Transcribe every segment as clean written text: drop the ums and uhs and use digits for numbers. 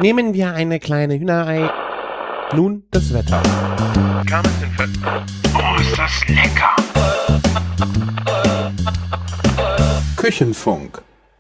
Nehmen wir eine kleine Hühnerei. Nun das Wetter. Oh, ist das lecker! Küchenfunk.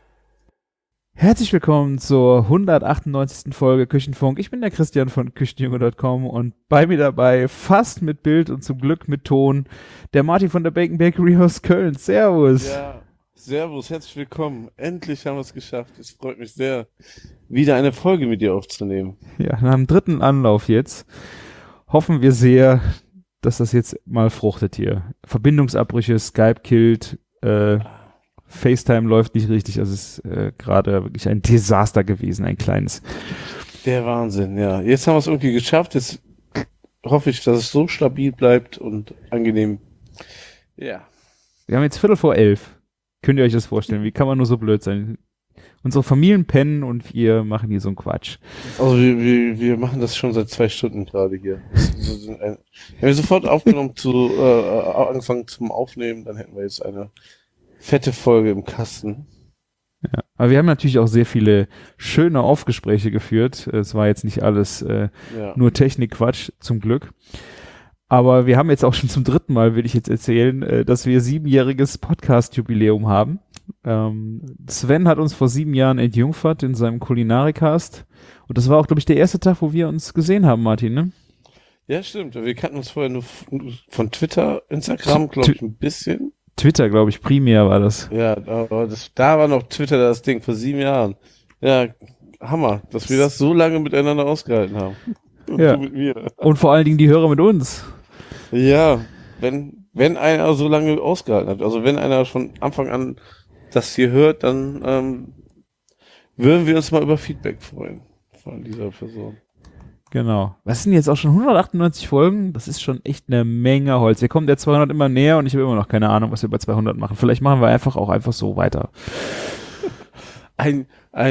Herzlich willkommen zur 198. Folge Küchenfunk. Ich bin der Christian von Küchenjunge.com und bei mir dabei, fast mit Bild und zum Glück mit Ton, der Martin von der Bacon Bakery aus Köln. Servus. Ja, servus, herzlich willkommen. Endlich haben wir es geschafft. Es freut mich sehr, wieder eine Folge mit dir aufzunehmen. Ja, nach dem dritten Anlauf jetzt hoffen wir sehr, dass das jetzt mal fruchtet hier. Verbindungsabbrüche, Skype killt, FaceTime läuft nicht richtig, also es ist gerade wirklich ein Desaster gewesen, ein kleines. Der Wahnsinn, ja. Jetzt haben wir es irgendwie geschafft. Jetzt hoffe ich, dass es so stabil bleibt und angenehm. Ja. Wir haben jetzt 11:15. Könnt ihr euch das vorstellen? Wie kann man nur so blöd sein? Unsere Familien pennen und wir machen hier so einen Quatsch. Also wir machen das schon seit 2 Stunden gerade hier. Wenn wir sofort angefangen zum Aufnehmen, dann hätten wir jetzt eine fette Folge im Kasten. Ja, aber wir haben natürlich auch sehr viele schöne Aufgespräche geführt. Es war jetzt nicht alles nur Technikquatsch, zum Glück. Aber wir haben jetzt auch schon zum 3. Mal, will ich jetzt erzählen, dass wir 7-jähriges Podcast-Jubiläum haben. Sven hat uns vor 7 Jahren entjungfert in seinem Kulinarikast. Und das war auch, glaube ich, der erste Tag, wo wir uns gesehen haben, Martin, ne? Ja, stimmt. Wir kannten uns vorher nur von Twitter, Instagram, glaube ich, ein bisschen. Twitter, glaube ich, primär war das. Ja, aber da war noch Twitter das Ding, vor 7 Jahren. Ja, Hammer, dass wir das so lange miteinander ausgehalten haben. Und ja. du mit mir. Und vor allen Dingen die Hörer mit uns. Ja, wenn einer so lange ausgehalten hat, also wenn einer von Anfang an das hier hört, dann würden wir uns mal über Feedback freuen von dieser Person. Genau. Was sind jetzt auch schon 198 Folgen? Das ist schon echt eine Menge Holz. Wir kommen der 200 immer näher und ich habe immer noch keine Ahnung, was wir bei 200 machen. Vielleicht machen wir einfach so weiter. Ein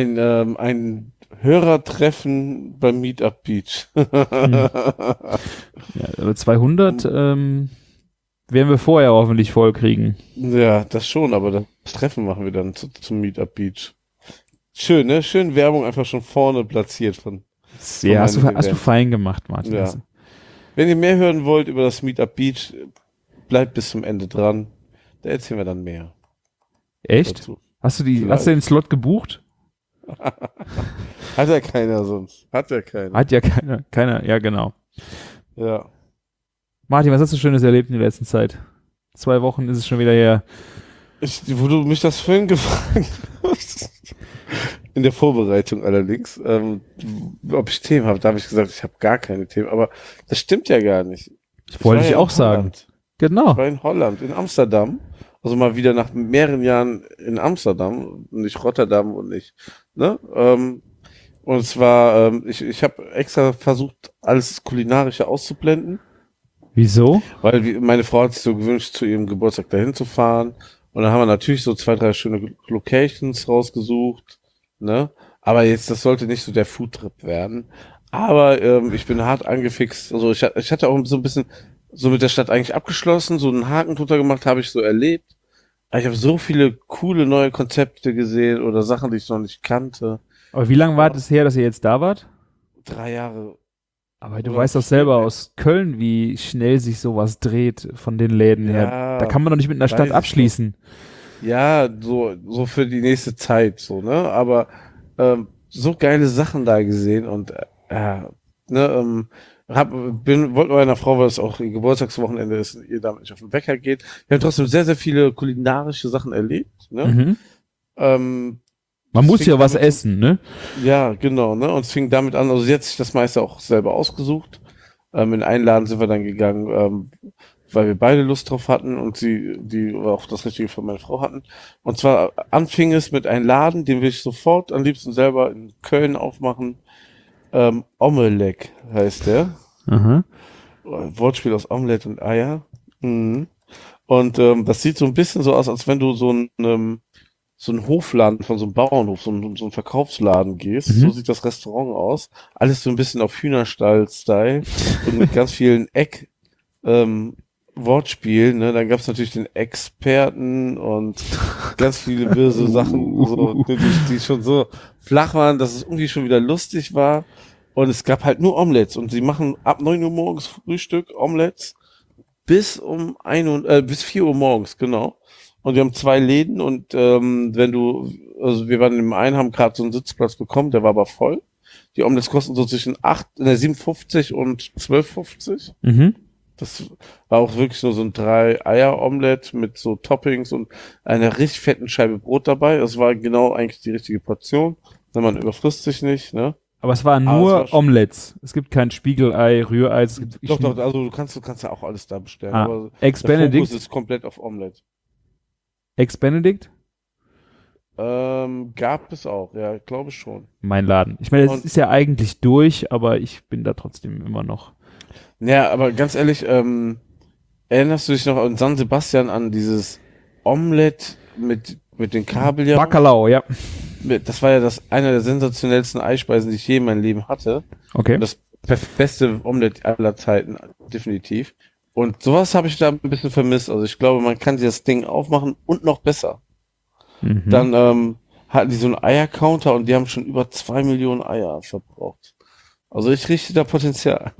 Hörertreffen beim Meetup Beach. Ja, aber 200 werden wir vorher hoffentlich voll kriegen. Ja, das schon, aber das Treffen machen wir dann zum Meetup Beach. Schön, ne? Schön Werbung einfach schon vorne platziert von. Ja, hast du fein gemacht, Martin. Ja. Wenn ihr mehr hören wollt über das Meetup Beach, bleibt bis zum Ende dran. Da erzählen wir dann mehr. Echt? Dazu. Hast du den Slot gebucht? Hat ja keiner sonst. Hat ja keiner. Ja, genau. Ja. Martin, was hast du Schönes erlebt in der letzten Zeit? 2 Wochen ist es schon wieder her. Wo du mich das vorhin gefragt hast, in der Vorbereitung allerdings, ob ich Themen habe, da habe ich gesagt, ich habe gar keine Themen, aber das stimmt ja gar nicht. Wollte ich auch sagen. Genau. Ich war in Holland, in Amsterdam, also mal wieder nach mehreren Jahren in Amsterdam, nicht Rotterdam und nicht, ne? Und zwar, ich habe extra versucht, alles Kulinarische auszublenden. Wieso? Weil meine Frau hat sich so gewünscht, zu ihrem Geburtstag dahin zu fahren. Und dann haben wir natürlich so 2, 3 schöne Locations rausgesucht, ne? Aber jetzt, das sollte nicht so der Foodtrip werden. Aber ich bin hart angefixt. Also ich hatte auch so ein bisschen so mit der Stadt eigentlich abgeschlossen, so einen Haken drunter gemacht, habe ich so erlebt. Aber ich habe so viele coole neue Konzepte gesehen oder Sachen, die ich noch nicht kannte. Aber wie lange war es her, dass ihr jetzt da wart? 3 Jahre. Aber du weißt doch selber aus Köln, wie schnell sich sowas dreht von den Läden her. Da kann man doch nicht mit einer Stadt abschließen. Ja, so für die nächste Zeit, so, ne? Aber so geile Sachen da gesehen und wollte meiner Frau, weil es auch ihr Geburtstagswochenende ist, ihr damit nicht auf den Bäcker geht. Wir haben trotzdem sehr, sehr viele kulinarische Sachen erlebt, ne? Mhm. Man muss ja was essen, ne? Ja, genau, ne? Und es fing damit an, also sie hat sich das meiste auch selber ausgesucht. In einen Laden sind wir dann gegangen, weil wir beide Lust drauf hatten und die auch das Richtige für meine Frau hatten. Und zwar anfing es mit einem Laden, den will ich sofort am liebsten selber in Köln aufmachen. Omelek heißt der. Mhm. Wortspiel aus Omelette und Eier. Mhm. Und das sieht so ein bisschen so aus, als wenn du so einen Hofladen von so einem Bauernhof, so einen Verkaufsladen gehst. Mhm. So sieht das Restaurant aus. Alles so ein bisschen auf Hühnerstall-Style und mit ganz vielen Wortspiel, ne? Dann gab es natürlich den Experten und ganz viele böse Sachen, so, die schon so flach waren, dass es irgendwie schon wieder lustig war. Und es gab halt nur Omelettes und sie machen ab 9 Uhr morgens Frühstück, Omelettes, bis um 4 Uhr morgens, genau. Und wir haben 2 Läden und also wir waren im einen, haben gerade so einen Sitzplatz bekommen, der war aber voll. Die Omelettes kosten so zwischen 7,50 und 12,50. Mhm. Das war auch wirklich nur so ein 3-Eier-Omelett mit so Toppings und einer richtig fetten Scheibe Brot dabei. Das war genau eigentlich die richtige Portion. Man überfrisst sich nicht, ne? Aber es waren Aber es nur war schon- Omelettes. Es gibt kein Spiegelei, Rührei. Es gibt Doch, also du kannst ja auch alles da bestellen. Ah, Aber Eggs der Benedict? Fokus ist komplett auf Omelette. Eggs Benedict? Gab es auch, ja, glaube ich schon. Mein Laden. Ich meine, es Und- ist ja eigentlich durch, aber ich bin da trotzdem immer noch. Ja, aber ganz ehrlich, erinnerst du dich noch an San Sebastian an dieses Omelette mit den Kabeljau? Bacalao, ja. Das war ja einer der sensationellsten Eispeisen, die ich je in meinem Leben hatte. Okay. Das beste Omelette aller Zeiten, definitiv. Und sowas habe ich da ein bisschen vermisst. Also ich glaube, man kann sich das Ding aufmachen und noch besser. Mhm. Dann hatten die so einen Eier-Counter und die haben schon über 2 Millionen Eier verbraucht. Also ich richte da Potenzial.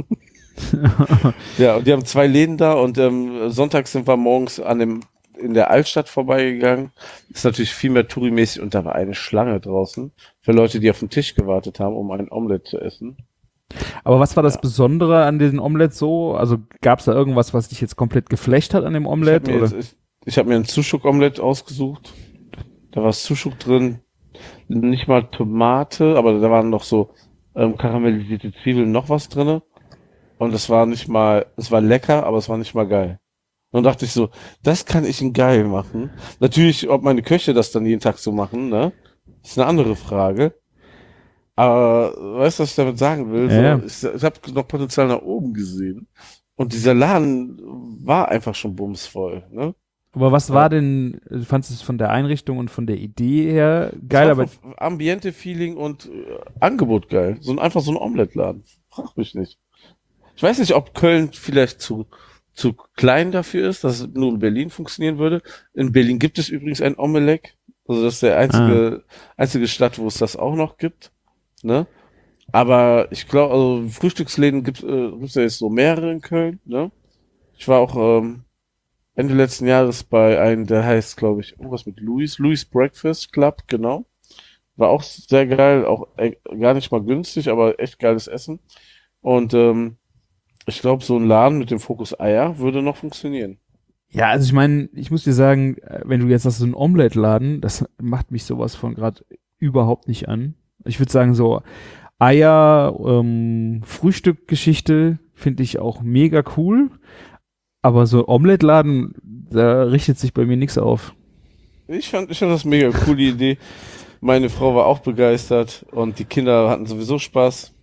Ja, und die haben 2 Läden da und sonntags sind wir morgens in der Altstadt vorbeigegangen. Ist natürlich viel mehr Touri-mäßig und da war eine Schlange draußen für Leute, die auf den Tisch gewartet haben, um ein Omelett zu essen. Aber was war das Besondere an diesen Omelettes so? Also gab es da irgendwas, was dich jetzt komplett geflasht hat an dem Omelett? Ich habe mir ein Sushuk-Omelett ausgesucht. Da war Sushuk drin, nicht mal Tomate, aber da waren noch so karamellisierte Zwiebeln, noch was drinne. Und es war lecker, aber es war nicht mal geil. Und dann dachte ich so, das kann ich in geil machen. Natürlich, ob meine Köche das dann jeden Tag so machen, ne? Ist eine andere Frage. Aber weißt du, was ich damit sagen will? Ja. Ich habe noch Potenzial nach oben gesehen. Und dieser Laden war einfach schon bumsvoll, ne? Aber was war denn, du fandest es von der Einrichtung und von der Idee her geil, aber Ambiente-Feeling und Angebot geil. Einfach so ein Omelette-Laden. Frag mich nicht. Ich weiß nicht, ob Köln vielleicht zu klein dafür ist, dass es nur in Berlin funktionieren würde. In Berlin gibt es übrigens ein Omelette. Also das ist der einzige Stadt, wo es das auch noch gibt. Ne? Aber ich glaube, also Frühstücksläden gibt's ja jetzt so mehrere in Köln. Ne? Ich war auch Ende letzten Jahres bei einem, der heißt, glaube ich, irgendwas mit Louis Breakfast Club, genau. War auch sehr geil, auch gar nicht mal günstig, aber echt geiles Essen. Und ich glaube, so ein Laden mit dem Fokus Eier würde noch funktionieren. ja, also ich meine, ich muss dir sagen, wenn du jetzt hast so einen Omelette-Laden, das macht mich sowas von gerade überhaupt nicht an. Ich würde sagen, so Eier, Frühstückgeschichte finde ich auch mega cool. Aber so Omelette-Laden, da richtet sich bei mir nichts auf. Ich fand das mega coole Idee. Meine Frau war auch begeistert und die Kinder hatten sowieso Spaß.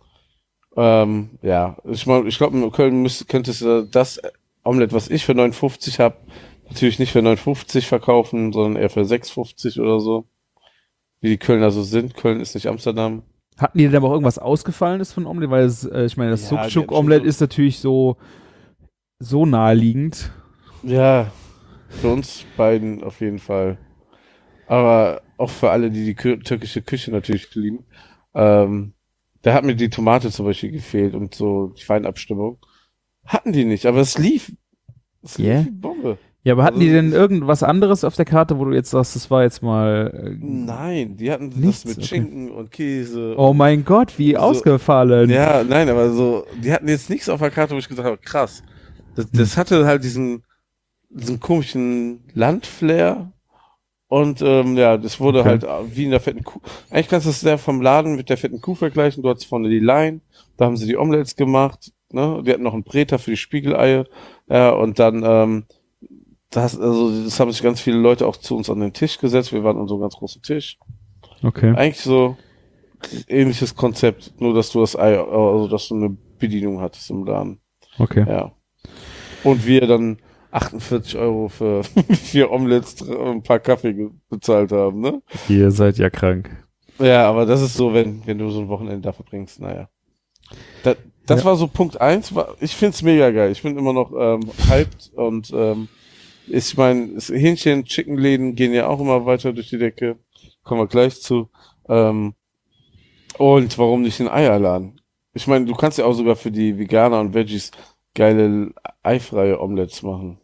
Ja, ich glaube, in Köln könntest du das Omelette, was ich für 9,50 habe, natürlich nicht für 9,50 verkaufen, sondern eher für 6,50 oder so. Wie die Kölner so sind. Köln ist nicht Amsterdam. Hatten die denn aber auch irgendwas Ausgefallenes von Omelette? Weil ich meine, das Ja, die Sucuk-Omelette hatten ist natürlich so naheliegend. Ja, für uns beiden auf jeden Fall. Aber auch für alle, die türkische Küche natürlich lieben. Da hat mir die Tomate zum Beispiel gefehlt und so die Feinabstimmung. Hatten die nicht, aber es lief. Es Yeah. lief wie Bombe. Ja, aber hatten Also, die denn irgendwas anderes auf der Karte, wo du jetzt sagst, das war jetzt mal Nein, die hatten Nichts, das mit okay. Schinken und Käse. oh mein Gott, wie So, ausgefallen. Ja, nein, aber so, die hatten jetzt nichts auf der Karte, wo ich gesagt habe, krass. Das hatte halt diesen komischen Landflair und ja, das wurde Okay. halt wie in der fetten Kuh. Eigentlich kannst du es sehr vom Laden mit der fetten Kuh vergleichen. Du hattest vorne die Line, da haben sie die Omelettes gemacht, ne? Die hatten noch einen Breter für die Spiegeleier, ja, und dann das haben sich ganz viele Leute auch zu uns an den Tisch gesetzt. Wir waren an so einem ganz großen Tisch. Okay. Eigentlich so ähnliches Konzept, nur dass du das Ei, also dass du eine Bedienung hattest im Laden. Okay. Ja. Und wir dann 48 Euro für 4 Omelettes und ein paar Kaffee bezahlt haben, ne? Ihr seid ja krank. Ja, aber das ist so, wenn du so ein Wochenende da verbringst, naja. Das war so Punkt 1. Ich find's mega geil. Ich bin immer noch hyped und ich meine, Hähnchen-Chicken-Läden gehen ja auch immer weiter durch die Decke. Kommen wir gleich zu. Und warum nicht ein Eierladen? Ich meine, du kannst ja auch sogar für die Veganer und Veggies geile eifreie Omelettes machen.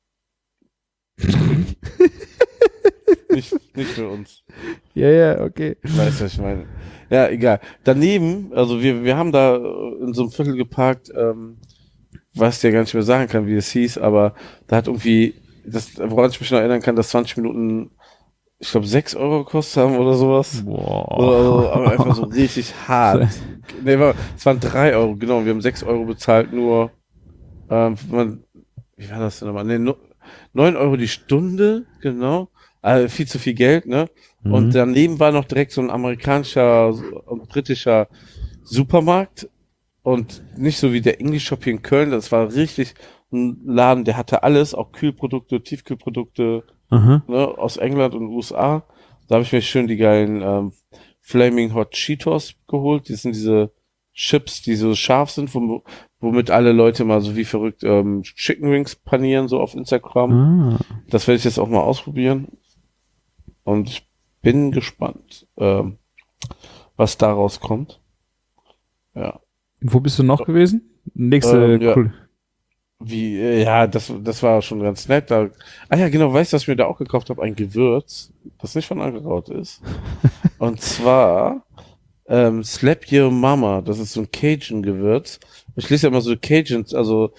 nicht für uns. Ja, okay. Weißt du, was ich meine? Ja, egal. Daneben, also wir haben da in so einem Viertel geparkt, was ich dir gar nicht mehr sagen kann, wie es hieß, aber da hat irgendwie, woran ich mich noch erinnern kann, dass 20 Minuten, ich glaube, 6 Euro gekostet haben oder sowas. Boah. Oder aber einfach so richtig hart. Nee, es waren 3 Euro, genau. Wir haben 6 Euro bezahlt, nur, wie war das denn nochmal? Nee, 9 Euro die Stunde, genau. Also viel zu viel Geld, ne? Mhm. Und daneben war noch direkt so ein amerikanischer und britischer Supermarkt und nicht so wie der English Shop hier in Köln. Das war richtig ein Laden, der hatte alles, auch Kühlprodukte, Tiefkühlprodukte, Aha. ne, aus England und USA. Da habe ich mir schön die geilen Flaming Hot Cheetos geholt. Die sind diese Chips, die so scharf sind, womit alle Leute mal so wie verrückt Chicken Wings panieren, so auf Instagram. Ah. Das werde ich jetzt auch mal ausprobieren. Und ich bin gespannt, was daraus kommt. Ja. Wo bist du noch gewesen? Nächste. Ja. Cool. Ja, das war schon ganz nett. Ja, genau, weißt du, was ich mir da auch gekauft habe? Ein Gewürz, das nicht von Angelraut ist. Und zwar Slap Your Mama. Das ist so ein Cajun-Gewürz. Ich lese ja immer so Cajuns, also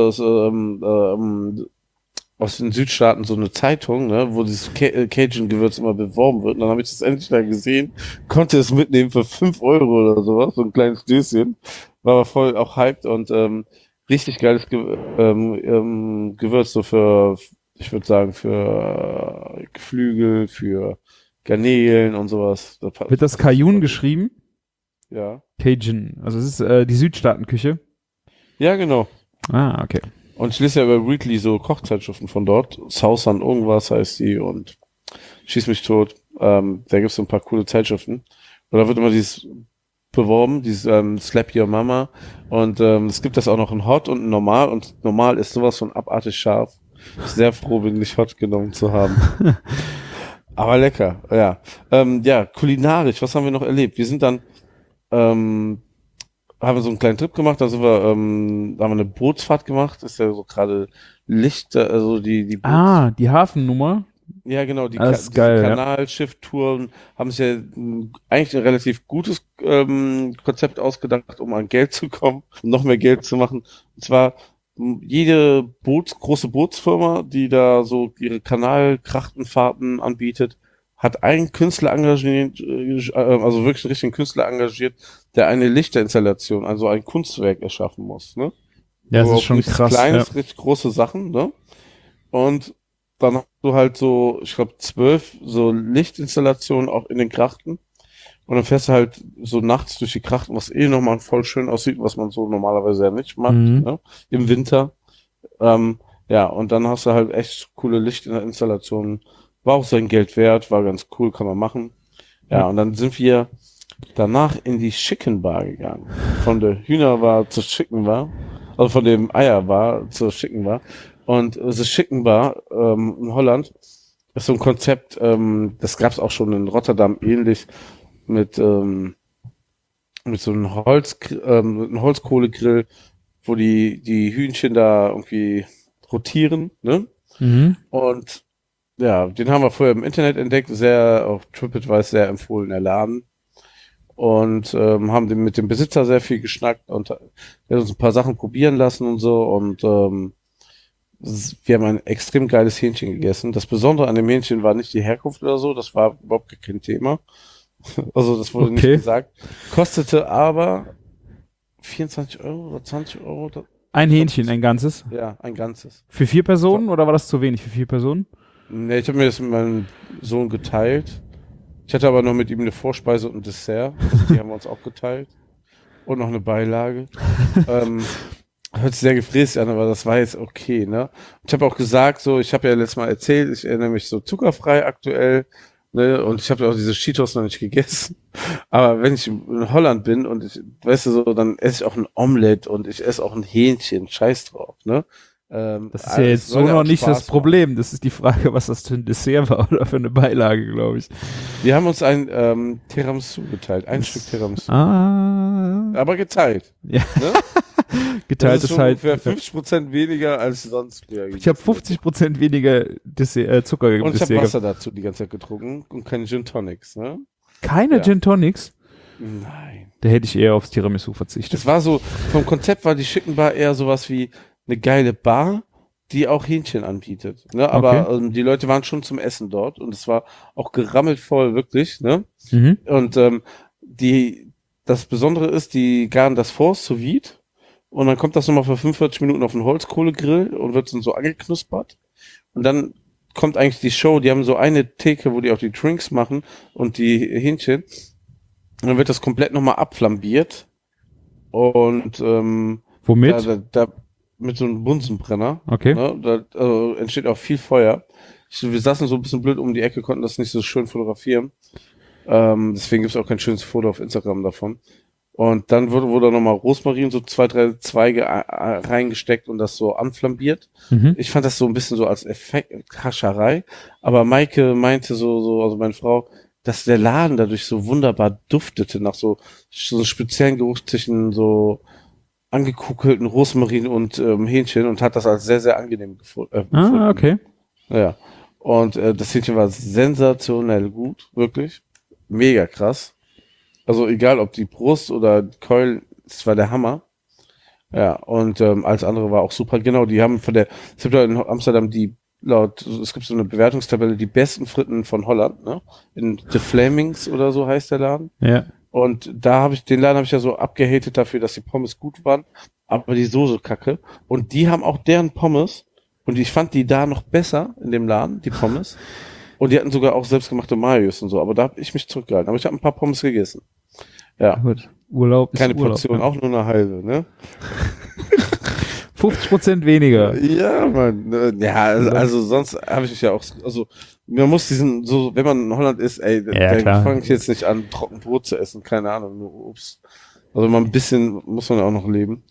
aus den Südstaaten so eine Zeitung, ne, wo dieses Cajun-Gewürz immer beworben wird. Und dann habe ich das endlich mal gesehen, konnte es mitnehmen für 5 Euro oder sowas, so ein kleines Döschen. War aber voll auch hyped und richtig geiles Gewürz, so für, ich würde sagen, für Geflügel, für Garnelen und sowas. Wird das Cajun geschrieben? Ja. Cajun. Also es ist die Südstaatenküche. Ja, genau. Ah, okay. Und ich lese ja über Weekly so Kochzeitschriften von dort. Southern irgendwas heißt die und Schieß mich tot. Da gibt's so ein paar coole Zeitschriften. Und da wird immer dieses beworben, dieses Slap Your Mama. Und es gibt das auch noch in Hot und in Normal. Und Normal ist sowas von abartig scharf. Sehr froh bin, nicht Hot genommen zu haben. Aber lecker, ja. Ja, kulinarisch, was haben wir noch erlebt? Wir sind dann haben wir so einen kleinen Trip gemacht, da sind wir, da haben wir eine Bootsfahrt gemacht, ist ja so gerade Licht, also die die Hafennummer. ja genau, Das ist diese geil, Kanalschiff-Touren haben sich ja eigentlich ein relativ gutes Konzept ausgedacht, um an Geld zu kommen, um noch mehr Geld zu machen. Und zwar jede große Bootsfirma, die da so ihre Kanalkrachtenfahrten anbietet, hat einen Künstler engagiert, also wirklich einen richtigen Künstler engagiert, der eine Lichterinstallation, also ein Kunstwerk erschaffen muss, ne? Ja, das Aber ist schon nichts krass. Kleines, Ja. richtig große Sachen, ne? Und dann hast du halt so, ich glaube, 12 so Lichtinstallationen auch in den Krachten. Und dann fährst du halt so nachts durch die Krachten, was nochmal voll schön aussieht, was man so normalerweise ja nicht macht, ne? Im Winter. Ja, und dann hast du halt echt coole Lichtinstallationen. War auch sein Geld wert, war ganz cool, kann man machen. Ja, und dann sind wir danach in die Chicken Bar gegangen. Von der Hühnerbar zur Chicken Bar. Also von dem Eierbar zur Chicken Bar. Und The Chicken Bar in Holland ist so ein Konzept, das gab es auch schon in Rotterdam ähnlich mit so einem Holzkohlegrill, wo die Hühnchen da irgendwie rotieren, ne? Und ja, den haben wir vorher im Internet entdeckt, sehr auf TripAdvisor sehr empfohlener Laden. Und haben mit dem Besitzer sehr viel geschnackt und er hat uns ein paar Sachen probieren lassen und so. Und wir haben ein extrem geiles Hähnchen gegessen. Das Besondere an dem Hähnchen war nicht die Herkunft oder so, das war überhaupt kein Thema. Also das wurde nicht gesagt. Kostete aber 24 Euro oder 20 Euro. Ein Hähnchen, ein ganzes? Ja, ein ganzes. Für 4 Personen oder war das zu wenig für 4 Personen? Nee, ich habe mir das mit meinem Sohn geteilt. Ich hatte aber noch mit ihm eine Vorspeise und ein Dessert. Die haben wir uns auch geteilt. Und noch eine Beilage. Hört sich sehr gefräßig an, aber das war jetzt okay, ne? Ich habe auch gesagt, so, ich habe ja letztes Mal erzählt, ich ernähre mich so zuckerfrei aktuell Ne? Und ich habe auch diese Cheetos noch nicht gegessen. Aber wenn ich in Holland bin und ich, weißt du so, dann esse ich auch ein Omelett und ich esse auch ein Hähnchen. Scheiß drauf, ne? Das ist ja jetzt so noch nicht das Problem. Das ist die Frage, was das für ein Dessert war oder für eine Beilage, glaube ich. Wir haben uns ein Tiramisu geteilt. Ein Stück Tiramisu. Ah. Aber geteilt. Ja. Ne? Geteilt ist halt. Ungefähr 50% weniger als sonst. Ich habe 50% weniger Zucker im Und ich habe Dessert. Wasser dazu die ganze Zeit getrunken und keine Gin Tonics. Ne? Keine Gin Tonics? Nein. Da hätte ich eher aufs Tiramisu verzichtet. Das war so, vom Konzept war die Chicken Bar eher sowas wie eine geile Bar, die auch Hähnchen anbietet. Ne? Aber die Leute waren schon zum Essen dort und es war auch gerammelt voll, wirklich. Ne? Mhm. Und das Besondere ist, die garen das vor, sous vide. Und dann kommt das nochmal für 45 Minuten auf den Holzkohlegrill und wird dann so angeknuspert. Und dann kommt eigentlich die Show, die haben so eine Theke, wo die auch die Drinks machen und die Hähnchen. Und dann wird das komplett nochmal abflambiert. Und womit? Mit so einem Bunsenbrenner. Okay. Ne? Da entsteht auch viel Feuer. Wir saßen so ein bisschen blöd um die Ecke, konnten das nicht so schön fotografieren. Deswegen gibt es auch kein schönes Foto auf Instagram davon. Und dann wurde nochmal Rosmarin, so 2, 3 Zweige reingesteckt und das so anflambiert. Mhm. Ich fand das so ein bisschen so als Effekt, Hascherei. Aber Maike meinte also meine Frau, dass der Laden dadurch so wunderbar duftete nach so einen speziellen Geruch zwischen so angekugelten Rosmarin und Hähnchen und hat das als sehr, sehr angenehm gefunden. Okay. Ja. Und das Hähnchen war sensationell gut, wirklich. Mega krass. Also egal, ob die Brust oder die Keul, das war der Hammer. Ja, und alles andere war auch super. Genau, die haben es gibt ja in Amsterdam es gibt so eine Bewertungstabelle, die besten Fritten von Holland, ne? In The Flamings oder so heißt der Laden. Ja. Und den Laden habe ich ja so abgehatet dafür, dass die Pommes gut waren, aber die Soße kacke. Und die haben auch deren Pommes und ich fand die da noch besser in dem Laden, die Pommes. Und die hatten sogar auch selbstgemachte Mayos und so, aber da habe ich mich zurückgehalten. Aber ich habe ein paar Pommes gegessen. Ja. Gut. Urlaub ist Keine Urlaub, Portion, ne? auch nur eine halbe, ne? 50% weniger. Ja, Mann. Ja, also sonst habe ich mich ja auch, also man muss wenn man in Holland ist, dann fange ich jetzt nicht an, Trockenbrot zu essen, keine Ahnung, nur Obst. Also mal ein bisschen muss man auch noch leben.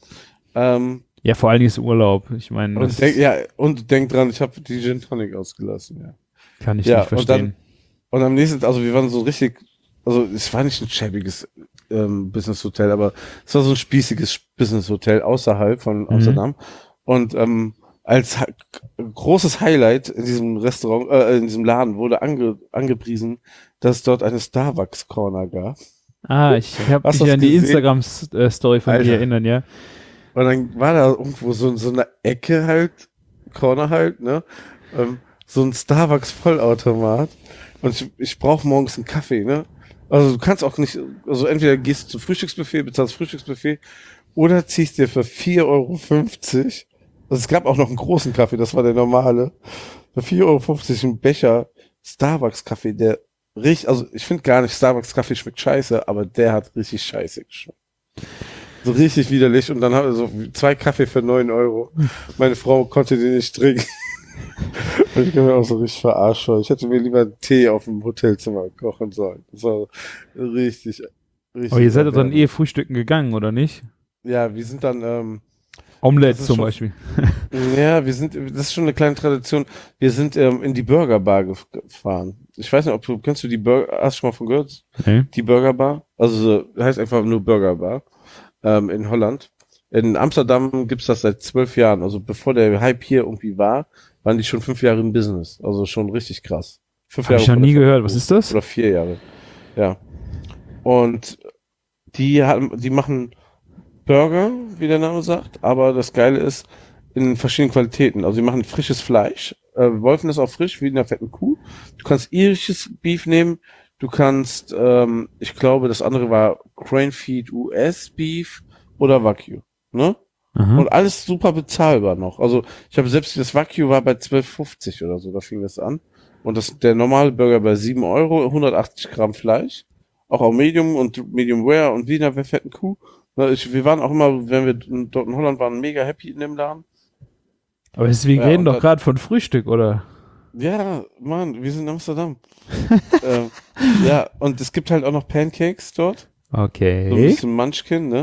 Ja, vor allen Dingen ist Urlaub. Ich meine, und denk dran, ich habe die Gin Tonic ausgelassen, ja. Kann ich nicht verstehen. Und am nächsten, also wir waren so richtig, also es war nicht ein schäbiges Business Hotel, aber es war so ein spießiges Business Hotel außerhalb von Amsterdam. Und als großes Highlight in diesem Restaurant, in diesem Laden wurde angepriesen, dass es dort eine Starbucks Corner gab. Ich habe mich an die Instagram-Story von dir erinnern, ja. Und dann war da irgendwo so eine Ecke halt, Corner halt, ne? So ein Starbucks Vollautomat. Und ich brauche morgens einen Kaffee, ne? Also du kannst auch nicht, also entweder gehst du zum Frühstücksbuffet, bezahlst Frühstücksbuffet oder ziehst dir für 4,50 Euro, also es gab auch noch einen großen Kaffee, das war der normale, für 4,50 Euro einen Becher Starbucks Kaffee, der also ich finde gar nicht, Starbucks Kaffee schmeckt scheiße, aber der hat richtig scheiße geschmeckt. So richtig widerlich und dann haben wir so 2 Kaffee für 9 Euro. Meine Frau konnte den nicht trinken. Und ich bin mir auch so richtig verarscht. Ich hätte mir lieber einen Tee auf dem Hotelzimmer kochen sollen. Das war richtig. Aber ihr seid doch dann frühstücken gegangen, oder nicht? Ja, wir sind dann Omelette zum Beispiel. Ja, das ist schon eine kleine Tradition. Wir sind in die Burgerbar gefahren. Ich weiß nicht, kennst du hast du schon mal von gehört? Okay. Die Burgerbar? Also heißt einfach nur Burgerbar in Holland. In Amsterdam gibt's das seit 12 Jahren. Also bevor der Hype hier irgendwie war, waren die schon 5 Jahre im Business. Also schon richtig krass. 5 Jahre. Hab ich noch nie gehört. Was ist das? Oder 4 Jahre. Ja. Und die machen Burger, wie der Name sagt, aber das Geile ist, in verschiedenen Qualitäten. Also die machen frisches Fleisch. Wolfen ist auch frisch, wie in der fetten Kuh. Du kannst irisches Beef nehmen. Du kannst, ich glaube, das andere war Grain-Feed US Beef oder Wagyu. Ne? Aha. Und alles super bezahlbar noch. Also ich habe selbst das Wagyu war bei 12,50 oder so, da fing das an. Und der normale Burger bei 7 Euro, 180 Gramm Fleisch. Auch Medium und Medium Rare und wie in der fetten Kuh. Wir waren auch immer, wenn wir dort in Holland waren, mega happy in dem Laden. Aber wir reden doch gerade von Frühstück, oder? Ja, Mann, wir sind in Amsterdam. Ja, und es gibt halt auch noch Pancakes dort. So ein Okay. bisschen Munchkin, ne?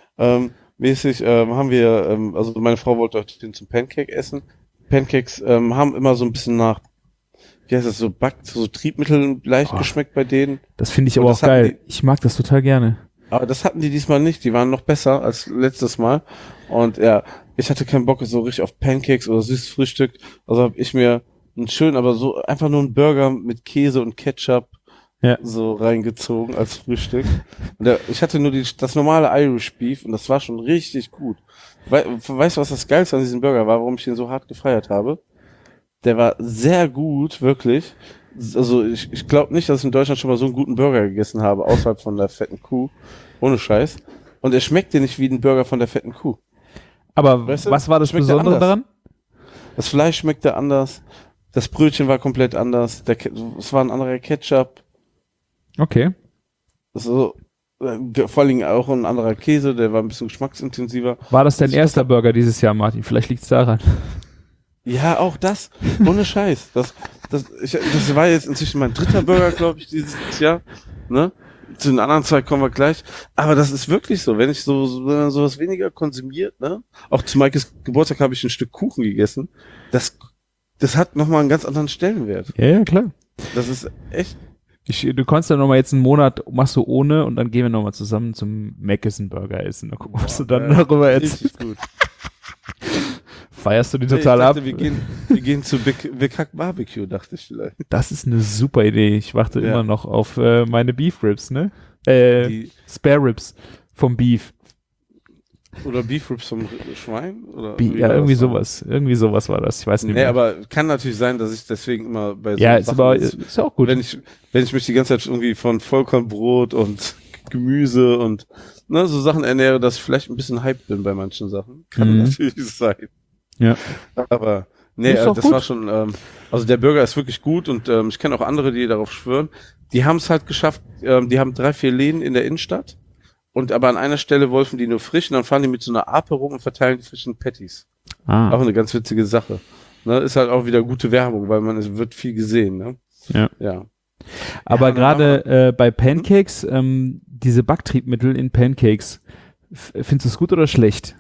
Mäßig haben wir, also meine Frau wollte heute hin zum Pancake essen. Pancakes haben immer so ein bisschen nach, wie heißt das, so Triebmittel leicht Oh. geschmeckt bei denen. Das finde ich Und aber das auch hatten geil. Ich mag das total gerne. Aber das hatten die diesmal nicht. Die waren noch besser als letztes Mal. Und ja, ich hatte keinen Bock so richtig auf Pancakes oder süßes Frühstück. Also habe ich mir einen schönen, aber so einfach nur einen Burger mit Käse und Ketchup Ja. so reingezogen als Frühstück. Und ich hatte nur das normale Irish Beef und das war schon richtig gut. Weißt du, was das Geilste an diesem Burger war, warum ich ihn so hart gefeiert habe? Der war sehr gut, wirklich. Also ich glaube nicht, dass ich in Deutschland schon mal so einen guten Burger gegessen habe, außerhalb von der fetten Kuh. Ohne Scheiß. Und er schmeckte nicht wie ein Burger von der fetten Kuh. Aber Weißt du, was war das schmeckt der Besondere anders. daran? Das Fleisch schmeckte anders. Das Brötchen war komplett anders. Es war ein anderer Ketchup. Okay. So, vor allen Dingen auch ein anderer Käse, der war ein bisschen geschmacksintensiver. War das dein Das- erster Burger dieses Jahr, Martin? Vielleicht liegt es daran. Ja, auch das. Ohne Scheiß. Das war jetzt inzwischen mein dritter Burger, glaube ich, dieses Jahr. Ne? Zu den anderen zwei kommen wir gleich. Aber das ist wirklich so. Wenn wenn man sowas weniger konsumiert, ne? Auch zu Maikes Geburtstag habe ich ein Stück Kuchen gegessen. Das hat nochmal einen ganz anderen Stellenwert. Ja, klar. Das ist echt. Du kannst ja noch mal jetzt einen Monat, machst du ohne und dann gehen wir noch mal zusammen zum Mc'sen Burger essen. Dann gucken, was du dann darüber erzählst. Richtig gut. Feierst du die Nee, total ich dachte, ab? wir gehen zu Big Hack Barbecue, dachte ich vielleicht. Das ist eine super Idee. Ich warte Ja. immer noch auf meine Beef Ribs, ne? Die, Spare Ribs vom Beef. oder Beef Ribs vom Schwein? Oder wie Ja, war irgendwie das? sowas. Irgendwie sowas war das. Ich weiß nicht Nee, mehr. aber kann natürlich sein, dass ich deswegen immer bei so Ja, ist Sachen, aber ist ja auch gut. wenn ich mich die ganze Zeit irgendwie von Vollkornbrot und Gemüse und ne, so Sachen ernähre, dass ich vielleicht ein bisschen hyped bin bei manchen Sachen. Kann Mhm. natürlich sein. Ja. Aber nee, Ist doch das gut. war schon, also der Burger ist wirklich gut und ich kenne auch andere, die darauf schwören. Die haben es halt geschafft, die haben 3-4 Läden in der Innenstadt und aber an einer Stelle wollten die nur frisch und dann fahren die mit so einer Ape rum und verteilen die frischen Patties. Auch Ah, eine ganz witzige Sache. Ne, ist halt auch wieder gute Werbung, weil es wird viel gesehen, ne? Ja. Ja. aber Ja, gerade bei Pancakes, diese Backtriebmittel in Pancakes, findest du es gut oder schlecht?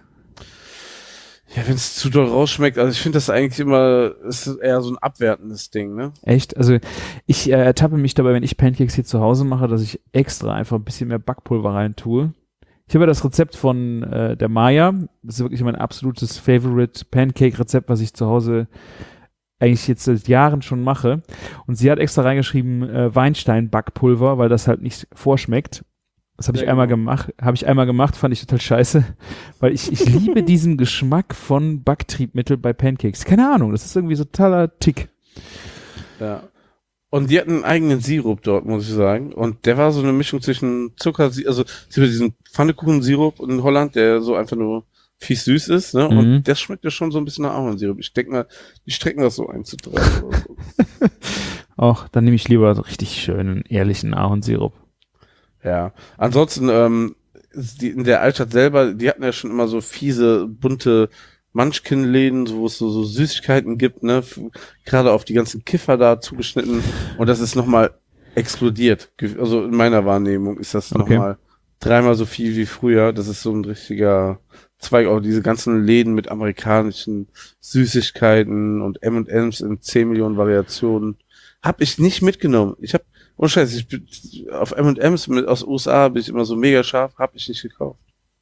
Ja, wenn es zu doll rausschmeckt, also ich finde das eigentlich immer, es ist eher so ein abwertendes Ding, ne? Echt? Also ich ertappe mich dabei, wenn ich Pancakes hier zu Hause mache, dass ich extra einfach ein bisschen mehr Backpulver rein tue. Ich habe ja das Rezept von der Maya. Das ist wirklich mein absolutes Favorite Pancake-Rezept, was ich zu Hause eigentlich jetzt seit Jahren schon mache. Und sie hat extra reingeschrieben Weinstein-Backpulver, weil das halt nicht vorschmeckt. Das habe ich Ja, einmal genau. gemacht. Habe ich einmal gemacht, fand ich total scheiße, weil ich liebe diesen Geschmack von Backtriebmittel bei Pancakes. Keine Ahnung, das ist irgendwie so totaler Tick. Ja. Und die hatten einen eigenen Sirup dort, muss ich sagen. Und der war so eine Mischung zwischen Zucker, also diesen Pfannekuchensirup in Holland, der so einfach nur fies süß ist, ne? Mhm. Und das schmeckt ja schon so ein bisschen nach Ahornsirup. Ich denke mal, die strecken das so 1:3 oder so. Auch, dann nehme ich lieber so richtig schönen, ehrlichen Ahornsirup. Ja. Ansonsten, in der Altstadt selber, die hatten ja schon immer so fiese, bunte Munchkin-Läden, wo es so Süßigkeiten gibt, ne? Gerade auf die ganzen Kiffer da zugeschnitten. Und das ist nochmal explodiert. Also in meiner Wahrnehmung ist das Okay. nochmal 3-mal so viel wie früher. Das ist so ein richtiger Zweig. Auch diese ganzen Läden mit amerikanischen Süßigkeiten und M&M's in 10 Millionen Variationen. Hab ich nicht mitgenommen. Oh Scheiße, auf M&M's aus USA bin ich immer so mega scharf, hab ich nicht gekauft.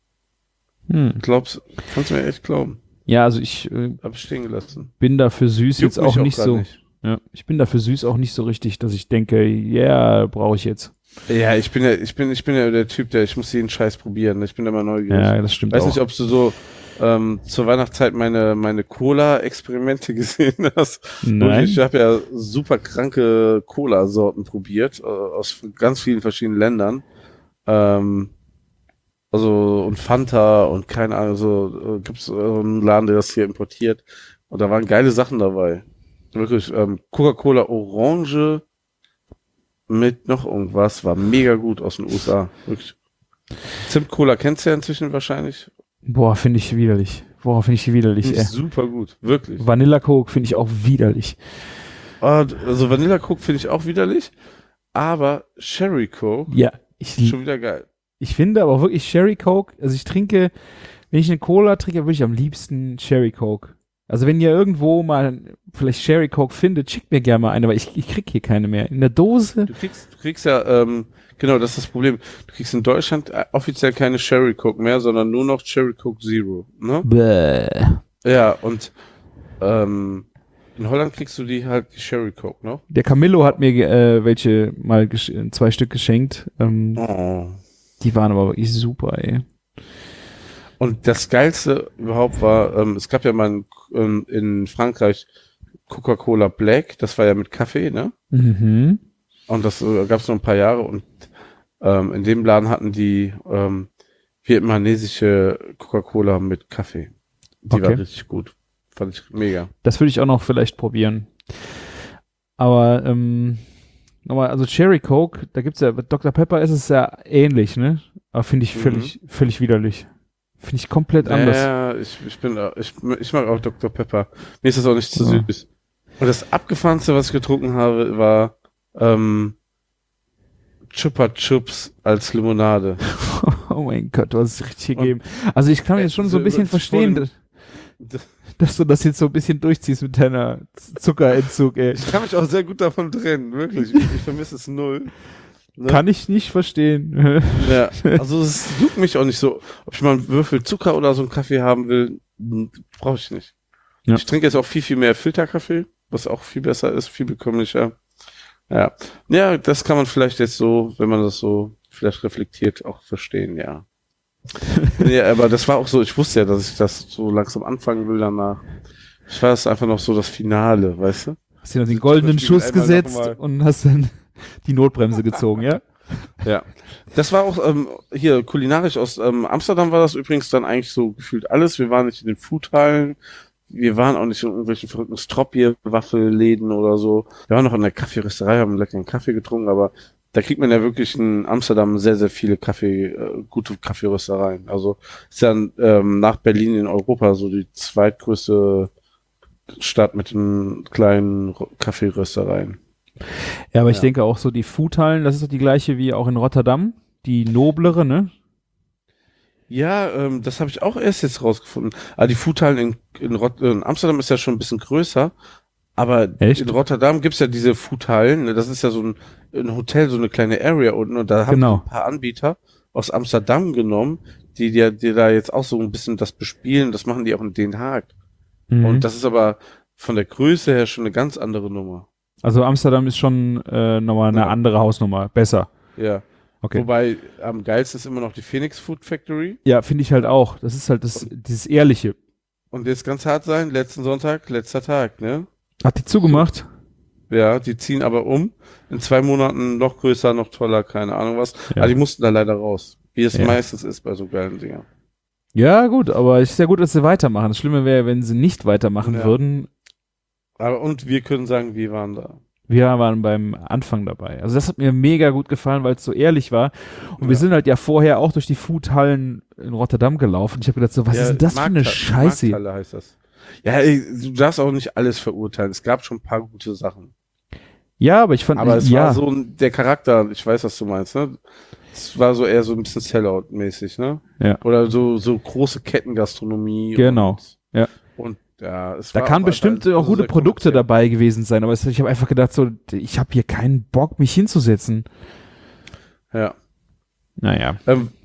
Kannst du mir echt glauben. Ja, also ich Hab ich stehen gelassen. bin da für süß Juckt jetzt auch mich nicht grad so. Ja, ich bin da für süß auch nicht so richtig, dass ich denke, ja, brauche ich jetzt. Ja, ich bin ja der Typ, ich muss jeden Scheiß probieren. Ich bin immer neugierig. Ja, das stimmt Weiß auch. nicht, ob du so zur Weihnachtszeit meine Cola-Experimente gesehen hast. Nein. Ich habe ja super kranke Cola-Sorten probiert, aus ganz vielen verschiedenen Ländern. Also, und Fanta und keine Ahnung, so gibt's einen Laden, der das hier importiert. Und da waren geile Sachen dabei. Wirklich, Coca-Cola Orange mit noch irgendwas, war mega gut aus den USA. Wirklich. Zimt-Cola kennst du ja inzwischen wahrscheinlich. Boah, finde ich widerlich. Die Ey. ist super gut, wirklich. Vanilla Coke finde ich auch widerlich. Also Vanilla Coke finde ich auch widerlich, aber Sherry Coke Ja, ist schon wieder geil. ich finde aber auch wirklich Sherry Coke, also wenn ich eine Cola trinke, würde ich am liebsten Sherry Coke. Also wenn ihr irgendwo mal vielleicht Sherry Coke findet, schickt mir gerne mal eine, weil ich krieg hier keine mehr. In der Dose? Du kriegst ja, genau, das ist das Problem. Du kriegst in Deutschland offiziell keine Sherry Coke mehr, sondern nur noch Sherry Coke Zero, ne? Bäh. Ja, und in Holland kriegst du die Sherry Coke noch. Der Camillo hat mir welche mal 2 Stück geschenkt. Die waren aber wirklich super, ey. Und das Geilste überhaupt war, es gab ja mal in Frankreich Coca-Cola Black, das war ja mit Kaffee, ne? Mhm. Und das gab es noch ein paar Jahre und in dem Laden hatten die vietnamesische Coca-Cola mit Kaffee. Die war richtig gut. Fand ich mega. Das würde ich auch noch vielleicht probieren. Aber also Cherry Coke, da gibt's ja, bei Dr. Pepper ist es ja ähnlich, ne? Aber finde ich völlig widerlich. Finde ich komplett anders. Ja, ich mag auch Dr. Pepper. Mir ist das auch nicht zu süß. Und das Abgefahrenste, was ich getrunken habe, war Chupa Chups als Limonade. Oh mein Gott, du hast es richtig gegeben. Also ich kann jetzt schon so ein bisschen verstehen, dass du das jetzt so ein bisschen durchziehst mit deiner Zuckerentzug, ey. Ich kann mich auch sehr gut davon trennen, wirklich. Ich vermisse es null. Ne? Kann ich nicht verstehen. Ja, also es juckt mich auch nicht so. Ob ich mal einen Würfel Zucker oder so einen Kaffee haben will, brauche ich nicht. Ja. Ich trinke jetzt auch viel mehr Filterkaffee, was auch viel besser ist, viel bekömmlicher. Ja. Ja, das kann man vielleicht jetzt so, wenn man das so vielleicht reflektiert, auch verstehen, ja. Ja, aber das war auch so, ich wusste ja, dass ich das so langsam anfangen will danach. Ich war das einfach noch so das Finale, weißt du? Hast du noch den goldenen Schuss gesetzt und hast dann die Notbremse gezogen, ja? Ja. Das war auch hier kulinarisch aus Amsterdam war das übrigens dann eigentlich so gefühlt alles. Wir waren nicht in den Foodhallen, wir waren auch nicht in irgendwelchen verrückten Stroppier-Waffelläden oder so. Wir waren noch in der Kaffeerösterei, haben einen leckeren Kaffee getrunken, aber da kriegt man ja wirklich in Amsterdam sehr, sehr viele gute Kaffeeröstereien. Also ist ja nach Berlin in Europa so die zweitgrößte Stadt mit den kleinen Kaffeeröstereien. Ja, aber ich denke auch so die Foodhallen, das ist doch die gleiche wie auch in Rotterdam, die noblere, ne? Ja, das habe ich auch erst jetzt rausgefunden. Aber die Foodhallen in Amsterdam ist ja schon ein bisschen größer, aber in Rotterdam gibt's ja diese Foodhallen, ne? Das ist ja so ein Hotel, so eine kleine Area unten und da haben die ein paar Anbieter aus Amsterdam genommen, die da jetzt auch so ein bisschen das bespielen, das machen die auch in Den Haag. Mhm. Und das ist aber von der Größe her schon eine ganz andere Nummer. Also Amsterdam ist schon nochmal eine andere Hausnummer, besser. Ja. Okay. Wobei am geilsten ist immer noch die Phoenix Food Factory. Ja, finde ich halt auch. Das ist halt dieses Ehrliche. Und jetzt ganz hart sein, letzten Sonntag, letzter Tag, ne? Hat die zugemacht? Ja, die ziehen aber um. In 2 Monaten noch größer, noch toller, keine Ahnung was. Ja. Aber die mussten da leider raus. Wie es meistens ist bei so geilen Dingern. Ja, gut, aber es ist ja gut, dass sie weitermachen. Das Schlimme wäre, wenn sie nicht weitermachen würden. Aber und wir können sagen, wir waren da. Wir waren beim Anfang dabei. Also das hat mir mega gut gefallen, weil es so ehrlich war. Und wir sind halt ja vorher auch durch die Foodhallen in Rotterdam gelaufen. Ich habe gedacht, so, was ist denn das für eine Scheiße? Markthalle heißt das. Ja, du darfst auch nicht alles verurteilen. Es gab schon ein paar gute Sachen. Ja, aber ich fand... Aber es war so der Charakter, ich weiß, was du meinst, ne? Es war so eher so ein bisschen Sellout-mäßig, ne? Ja. Oder so große Kettengastronomie. Genau, ja. Und ja, da kann bestimmt auch gute Produkte dabei gewesen sein, aber ich habe einfach gedacht, so, ich habe hier keinen Bock, mich hinzusetzen. Ja. Naja.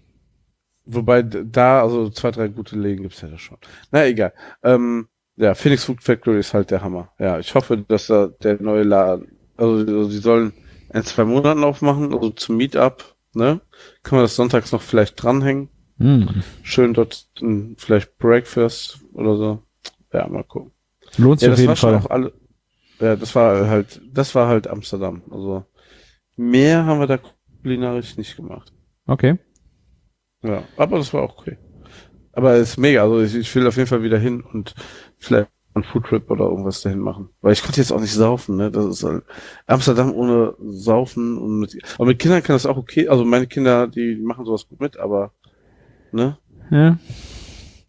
Wobei da, also 2, 3 gute Läden gibt's ja da schon. Na egal. Ja, Phoenix Food Factory ist halt der Hammer. Ja, ich hoffe, dass da der neue Laden, also die sollen in 2 Monaten aufmachen, also zum Meetup, ne? Können wir das sonntags noch vielleicht dranhängen. Schön dort vielleicht Breakfast oder so. Ja, mal gucken. Lohnt sich auf jeden Fall. Ja, das war halt Amsterdam. Also mehr haben wir da kulinarisch nicht gemacht. Okay. Ja, aber das war auch okay. Aber es ist mega. Also ich will auf jeden Fall wieder hin und vielleicht einen Foodtrip oder irgendwas dahin machen. Weil ich konnte jetzt auch nicht saufen, ne? Das ist halt Amsterdam ohne Saufen und aber mit Kindern kann das auch okay. Also meine Kinder, die machen sowas gut mit, aber ne? Ja.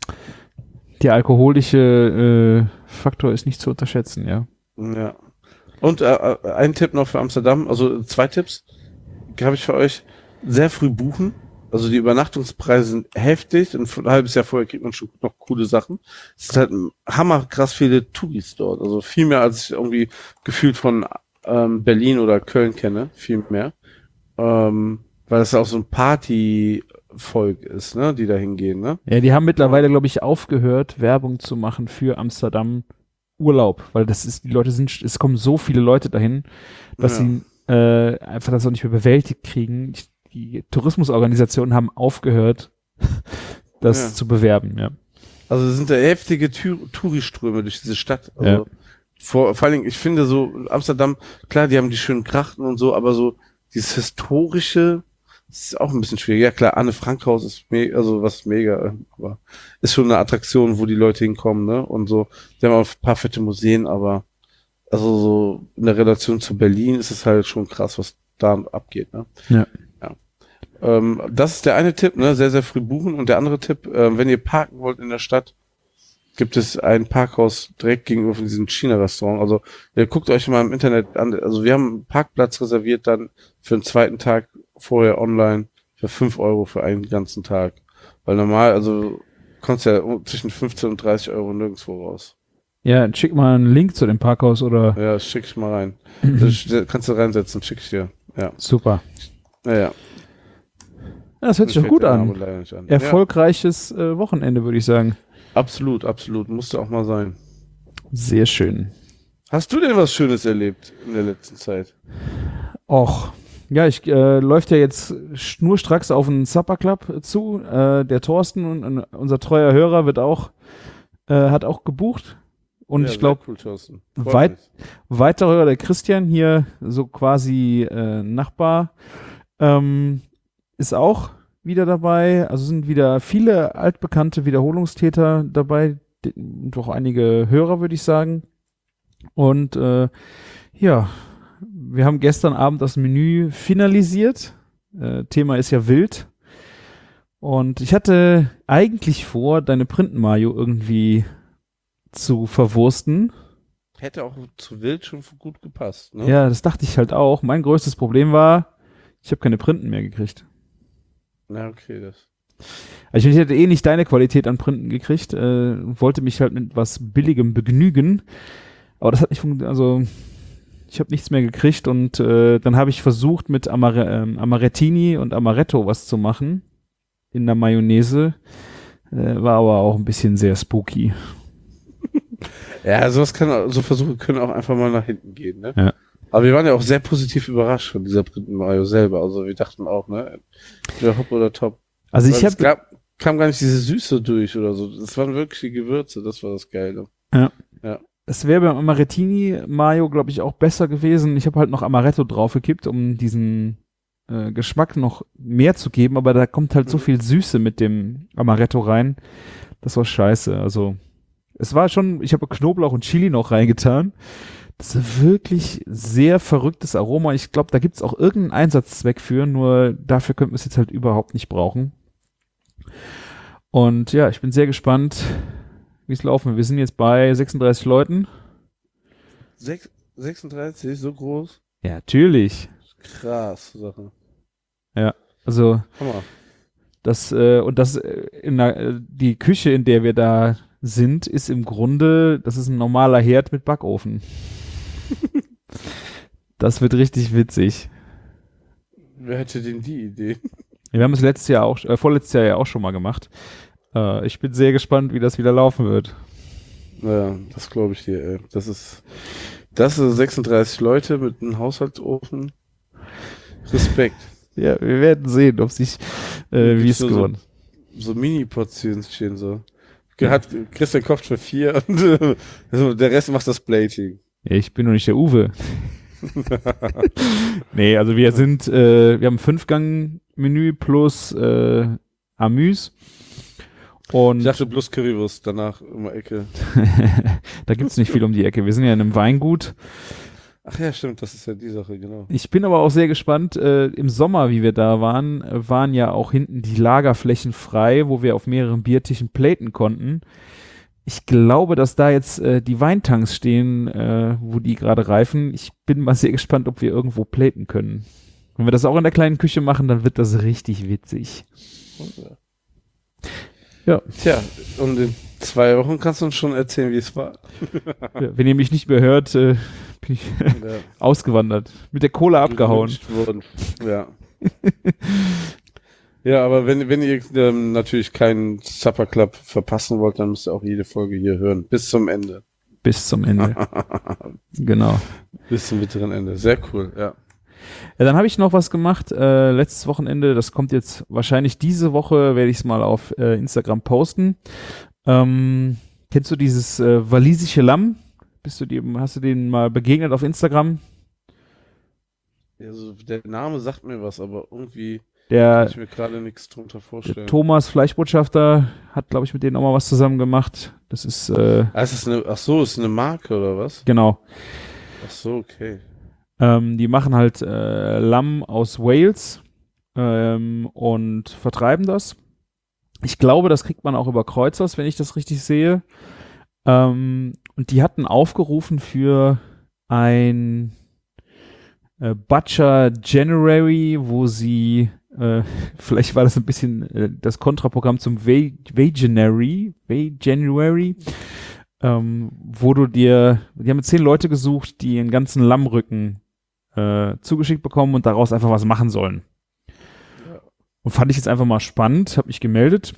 Der alkoholische Faktor ist nicht zu unterschätzen, ja. Ja. Und ein Tipp noch für Amsterdam, also 2 Tipps habe ich für euch. Sehr früh buchen. Also die Übernachtungspreise sind heftig und ein halbes Jahr vorher kriegt man schon noch coole Sachen. Es ist halt hammerkrass viele Touris dort. Also viel mehr, als ich irgendwie gefühlt von Berlin oder Köln kenne. Viel mehr. Weil das auch so ein Partyvolk ist, ne, die da hingehen, ne? Ja, die haben mittlerweile, glaube ich, aufgehört, Werbung zu machen für Amsterdam Urlaub, weil es kommen so viele Leute dahin, dass sie einfach das auch nicht mehr bewältigt kriegen. Die Tourismusorganisationen haben aufgehört, das zu bewerben, ja. Also es sind da heftige Touriströme durch diese Stadt. Also vor allen Dingen, ich finde so, Amsterdam, klar, die haben die schönen Krachten und so, aber so dieses Historische ist auch ein bisschen schwierig. Ja klar, Anne Frank Haus ist mega, aber ist schon eine Attraktion, wo die Leute hinkommen, ne? Und so, die haben auch ein paar fette Museen, aber also so in der Relation zu Berlin ist es halt schon krass, was da abgeht, ne? Ja. Das ist der eine Tipp, ne? Sehr, sehr früh buchen. Und der andere Tipp, wenn ihr parken wollt in der Stadt, gibt es ein Parkhaus direkt gegenüber von diesem China-Restaurant. Also ihr guckt euch mal im Internet an. Also wir haben einen Parkplatz reserviert dann für den zweiten Tag vorher online für 5 Euro für einen ganzen Tag. Weil normal, also kommst ja zwischen 15 und 30 Euro nirgendwo raus. Ja, schick mal einen Link zu dem Parkhaus oder. Ja, das schick ich mal rein. Das kannst du reinsetzen, schick ich dir. Ja. Super. Ja. Das hört sich doch gut an. Nicht an. Erfolgreiches Wochenende, würde ich sagen. Absolut. Musste auch mal sein. Sehr schön. Hast du denn was Schönes erlebt in der letzten Zeit? Och, ja, läuft ja jetzt schnurstracks auf einen Supper Club zu. Der Thorsten, und unser treuer Hörer, hat auch gebucht. Und ich glaube, cool, weiterer Hörer, der Christian hier, so quasi Nachbar, ist auch wieder dabei. Also sind wieder viele altbekannte Wiederholungstäter dabei, doch einige Hörer, würde ich sagen. Und wir haben gestern Abend das Menü finalisiert. Thema ist ja wild. Und ich hatte eigentlich vor, deine Printen-Mayo irgendwie zu verwursten. Hätte auch zu wild schon gut gepasst, ne? Ja, das dachte ich halt auch. Mein größtes Problem war, ich habe keine Printen mehr gekriegt. Na, okay, Also ich hätte nicht deine Qualität an Printen gekriegt, wollte mich halt mit was Billigem begnügen, aber das hat nicht funktioniert, also ich habe nichts mehr gekriegt und dann habe ich versucht mit Amarettini und Amaretto was zu machen in der Mayonnaise, war aber auch ein bisschen sehr spooky. Ja, so Versuche können auch einfach mal nach hinten gehen, ne? Ja. Aber wir waren ja auch sehr positiv überrascht von dieser Printen-Mayo selber. Also wir dachten auch, ne? Entweder hopp oder top. Also kam gar nicht diese Süße durch oder so. Das waren wirklich die Gewürze, das war das Geile. Ja. Es wäre beim Amarettini-Mayo, glaube ich, auch besser gewesen. Ich habe halt noch Amaretto draufgekippt, um diesen Geschmack noch mehr zu geben, aber da kommt halt so viel Süße mit dem Amaretto rein. Das war scheiße. Also es war schon, ich habe Knoblauch und Chili noch reingetan. Das ist wirklich sehr verrücktes Aroma. Ich glaube, da gibt es auch irgendeinen Einsatzzweck für, nur dafür könnten wir es jetzt halt überhaupt nicht brauchen. Und ja, ich bin sehr gespannt, wie es laufen. Wir sind jetzt bei 36 Leuten. 36, so groß? Ja, natürlich. Krass, Sache. Ja, also Hammer. Die Küche, in der wir da sind, ist im Grunde, das ist ein normaler Herd mit Backofen. Das wird richtig witzig. Wer hätte denn die Idee? Wir haben es vorletztes Jahr ja auch schon mal gemacht. Ich bin sehr gespannt, wie das wieder laufen wird. Ja, das glaube ich dir, ey. Das ist 36 Leute mit einem Haushaltsofen. Respekt. Ja, wir werden sehen, ob sich, wie es geworden. So Mini-Portionchen so. Christian kocht für 4 und der Rest macht das Plating. Ja, ich bin noch nicht der Uwe. Nee, also wir haben 5-Gang-Menü plus Amüs. Und ich dachte bloß Currywurst, danach um die Ecke. Da gibt's nicht viel um die Ecke. Wir sind ja in einem Weingut. Ach ja, stimmt, das ist ja die Sache, genau. Ich bin aber auch sehr gespannt. Im Sommer, wie wir da waren ja auch hinten die Lagerflächen frei, wo wir auf mehreren Biertischen platen konnten. Ich glaube, dass da jetzt die Weintanks stehen, wo die gerade reifen. Ich bin mal sehr gespannt, ob wir irgendwo platen können. Wenn wir das auch in der kleinen Küche machen, dann wird das richtig witzig. Ja. Tja, und in 2 Wochen kannst du uns schon erzählen, wie es war. Ja, wenn ihr mich nicht mehr hört, bin ich ausgewandert. Mit der Kohle abgehauen. Ja. Ja, aber wenn ihr natürlich keinen Supper Club verpassen wollt, dann müsst ihr auch jede Folge hier hören. Bis zum Ende. Bis zum Ende. Genau. Bis zum bitteren Ende. Sehr cool, ja. Ja, dann habe ich noch was gemacht, letztes Wochenende, das kommt jetzt wahrscheinlich diese Woche, werde ich es mal auf Instagram posten. Kennst du dieses walisische Lamm? Hast du denen mal begegnet auf Instagram? Also der Name sagt mir was, aber irgendwie Der kann ich mir gerade nichts drunter vorstellen. Thomas Fleischbotschafter hat, glaube ich, mit denen auch mal was zusammen gemacht. Das ist ist eine Marke oder was? genau. Ach so, okay. Die machen halt Lamm aus Wales und vertreiben das. Ich glaube, das kriegt man auch über Kreuzers, wenn ich das richtig sehe. Und die hatten aufgerufen für ein Butcher January, wo sie vielleicht war das ein bisschen das Kontraprogramm zum Veganuary, die haben jetzt 10 Leute gesucht, die einen ganzen Lammrücken zugeschickt bekommen und daraus einfach was machen sollen. Ja. Und fand ich jetzt einfach mal spannend, habe mich gemeldet.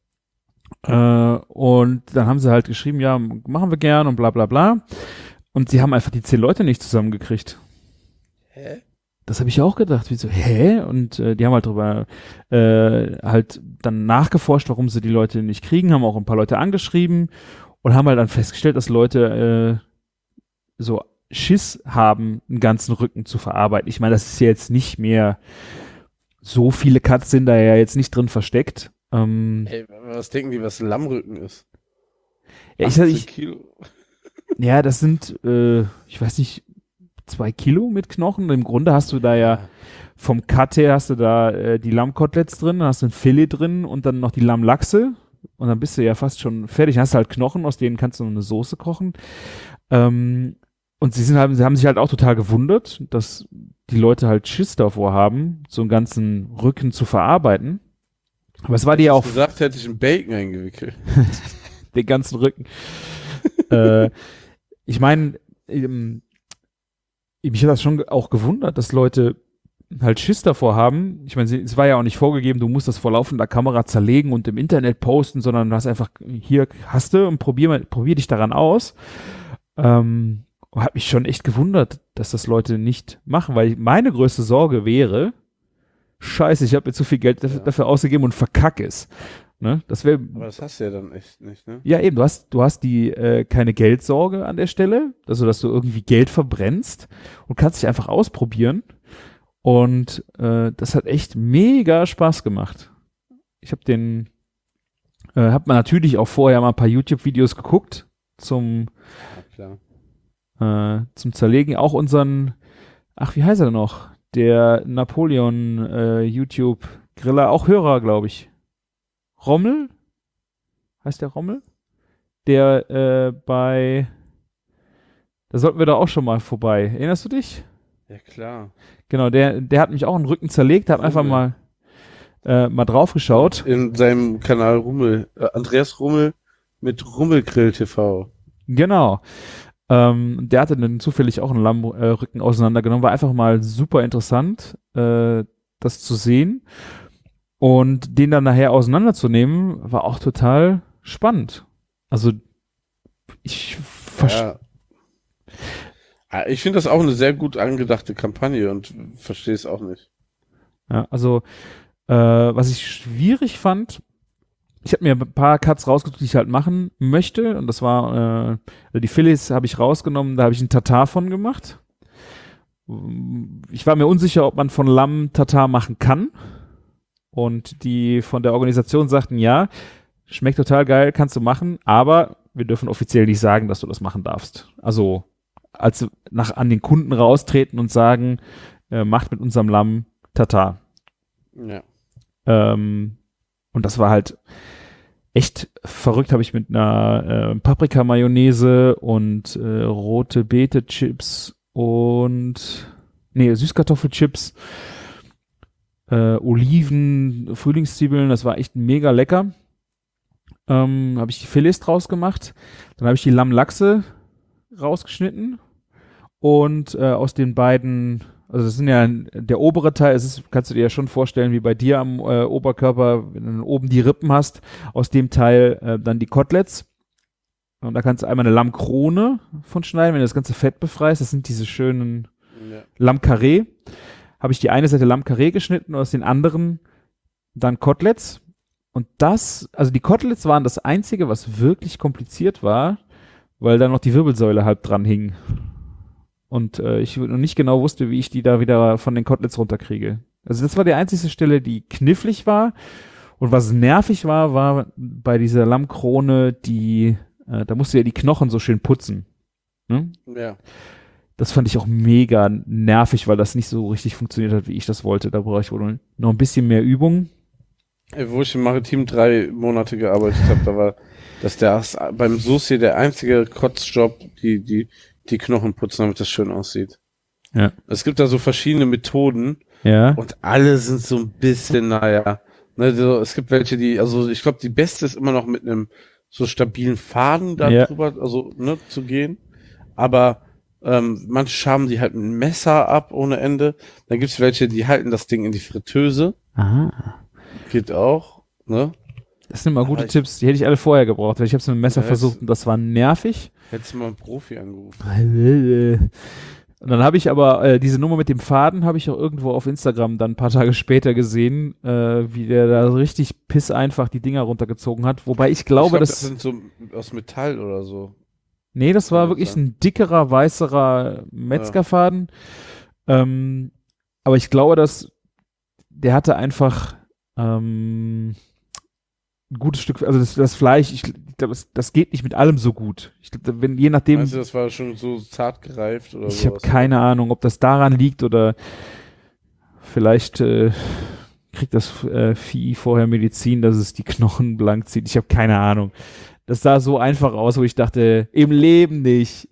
Und dann haben sie halt geschrieben, ja, machen wir gern und bla bla bla. Und sie haben einfach die 10 Leute nicht zusammengekriegt. Hä? Das habe ich auch gedacht. Wie so, hä? Und die haben halt drüber halt dann nachgeforscht, warum sie die Leute nicht kriegen, haben auch ein paar Leute angeschrieben und haben halt dann festgestellt, dass Leute so Schiss haben, einen ganzen Rücken zu verarbeiten. Ich meine, das ist ja jetzt nicht mehr so viele Cuts sind da ja jetzt nicht drin versteckt. Hey, was denken die, was ein Lammrücken ist? Ja, 80 Kilo. Ja, das sind, ich weiß nicht, 2 Kilo mit Knochen. Im Grunde hast du da ja vom Cut her hast du da die Lammkoteletts drin, dann hast du ein Filet drin und dann noch die Lammlachse und dann bist du ja fast schon fertig. Dann hast du halt Knochen, aus denen kannst du noch eine Soße kochen. Und sie haben sich halt auch total gewundert, dass die Leute halt Schiss davor haben, so einen ganzen Rücken zu verarbeiten. Aber es war dir ja auch... gesagt, hätte ich einen Bacon eingewickelt. Den ganzen Rücken. Ich meine, mich hat das schon auch gewundert, dass Leute halt Schiss davor haben. Ich meine, es war ja auch nicht vorgegeben, du musst das vor laufender Kamera zerlegen und im Internet posten, sondern du hast einfach, hier hast du und probier dich daran aus. Hat mich schon echt gewundert, dass das Leute nicht machen, weil meine größte Sorge wäre, scheiße, ich habe mir zu viel Geld dafür ausgegeben und verkacke es. Ne? Aber das hast du ja dann echt nicht, ne? Ja, eben, du hast die keine Geldsorge an der Stelle, also dass du irgendwie Geld verbrennst und kannst dich einfach ausprobieren. Und das hat echt mega Spaß gemacht. Ich habe hab man natürlich auch vorher mal ein paar YouTube-Videos geguckt zum Zerlegen. Auch unseren, wie heißt er denn noch? Der Napoleon YouTube-Griller, auch Hörer, glaube ich. Rommel? Heißt der Rommel? Der da sollten wir da auch schon mal vorbei. Erinnerst du dich? Ja, klar. Genau, der hat mich auch einen Rücken zerlegt, hat einfach mal drauf geschaut. In seinem Kanal Rummel, Andreas Rummel mit Rummelgrill TV. Genau. Der hatte dann zufällig auch einen Lammrücken auseinandergenommen. War einfach mal super interessant, das zu sehen. Und den dann nachher auseinanderzunehmen, war auch total spannend. Also, ich finde das auch eine sehr gut angedachte Kampagne und verstehe es auch nicht. Ja, also, was ich schwierig fand, ich habe mir ein paar Cuts rausgesucht, die ich halt machen möchte. Und das war, die Filets habe ich rausgenommen, da habe ich einen Tatar von gemacht. Ich war mir unsicher, ob man von Lamm Tatar machen kann. Und die von der Organisation sagten, ja, schmeckt total geil, kannst du machen, aber wir dürfen offiziell nicht sagen, dass du das machen darfst. Also an den Kunden raustreten und sagen, macht mit unserem Lamm Tatar. Ja. Und das war halt, echt verrückt, habe ich mit einer Paprika-Mayonnaise und rote Beete-Chips und Süßkartoffelchips, Oliven, Frühlingszwiebeln, das war echt mega lecker. Habe ich die Filets draus gemacht. Dann habe ich die Lammlachse rausgeschnitten und aus den beiden, also das sind ja der obere Teil, kannst du dir ja schon vorstellen, wie bei dir am Oberkörper, wenn du oben die Rippen hast, aus dem Teil dann die Koteletts. Und da kannst du einmal eine Lammkrone von schneiden, wenn du das ganze Fett befreist. Das sind diese schönen Lammkarree. Habe ich die eine Seite Lammkarree geschnitten und aus den anderen dann Koteletts. Und also die Koteletts waren das Einzige, was wirklich kompliziert war, weil da noch die Wirbelsäule halb dran hing. Und ich noch nicht genau wusste, wie ich die da wieder von den Koteletts runterkriege. Also das war die einzige Stelle, die knifflig war. Und was nervig war bei dieser Lammkrone, da musst du ja die Knochen so schön putzen. Ne? Ja. Das fand ich auch mega nervig, weil das nicht so richtig funktioniert hat, wie ich das wollte. Da brauche ich wohl noch ein bisschen mehr Übung. Wo ich im Maritim 3 Monate gearbeitet habe, da war das beim Soße der einzige Kotzjob, die Knochen putzen, damit das schön aussieht. Ja. Es gibt da so verschiedene Methoden. Ja. Und alle sind so ein bisschen, naja. Ne, so, es gibt welche, also ich glaube, die beste ist immer noch mit einem so stabilen Faden da drüber, also zu gehen. Aber manche schaben die halt mit einem Messer ab ohne Ende. Dann gibt's welche, die halten das Ding in die Fritteuse. Aha. Geht auch, ne? Das sind mal gute Tipps. Die hätte ich alle vorher gebraucht, weil ich habe es mit dem Messer versucht und das war nervig. Hättest du mal einen Profi angerufen. Und dann habe ich aber diese Nummer mit dem Faden habe ich auch irgendwo auf Instagram dann ein paar Tage später gesehen, wie der da richtig pisseinfach die Dinger runtergezogen hat. Wobei ich glaube, das sind so aus Metall oder so. Nee, das war wirklich ein dickerer, weißerer Metzgerfaden. Ja. Aber ich glaube, der hatte einfach ein gutes Stück, also das Fleisch, ich glaube, das geht nicht mit allem so gut. Ich glaube, je nachdem. Meinst du, das war schon so zart gereift oder so? Ich habe keine Ahnung, ob das daran liegt oder vielleicht kriegt das Vieh vorher Medizin, dass es die Knochen blank zieht. Ich habe keine Ahnung. Das sah so einfach aus, wo ich dachte, im Leben nicht.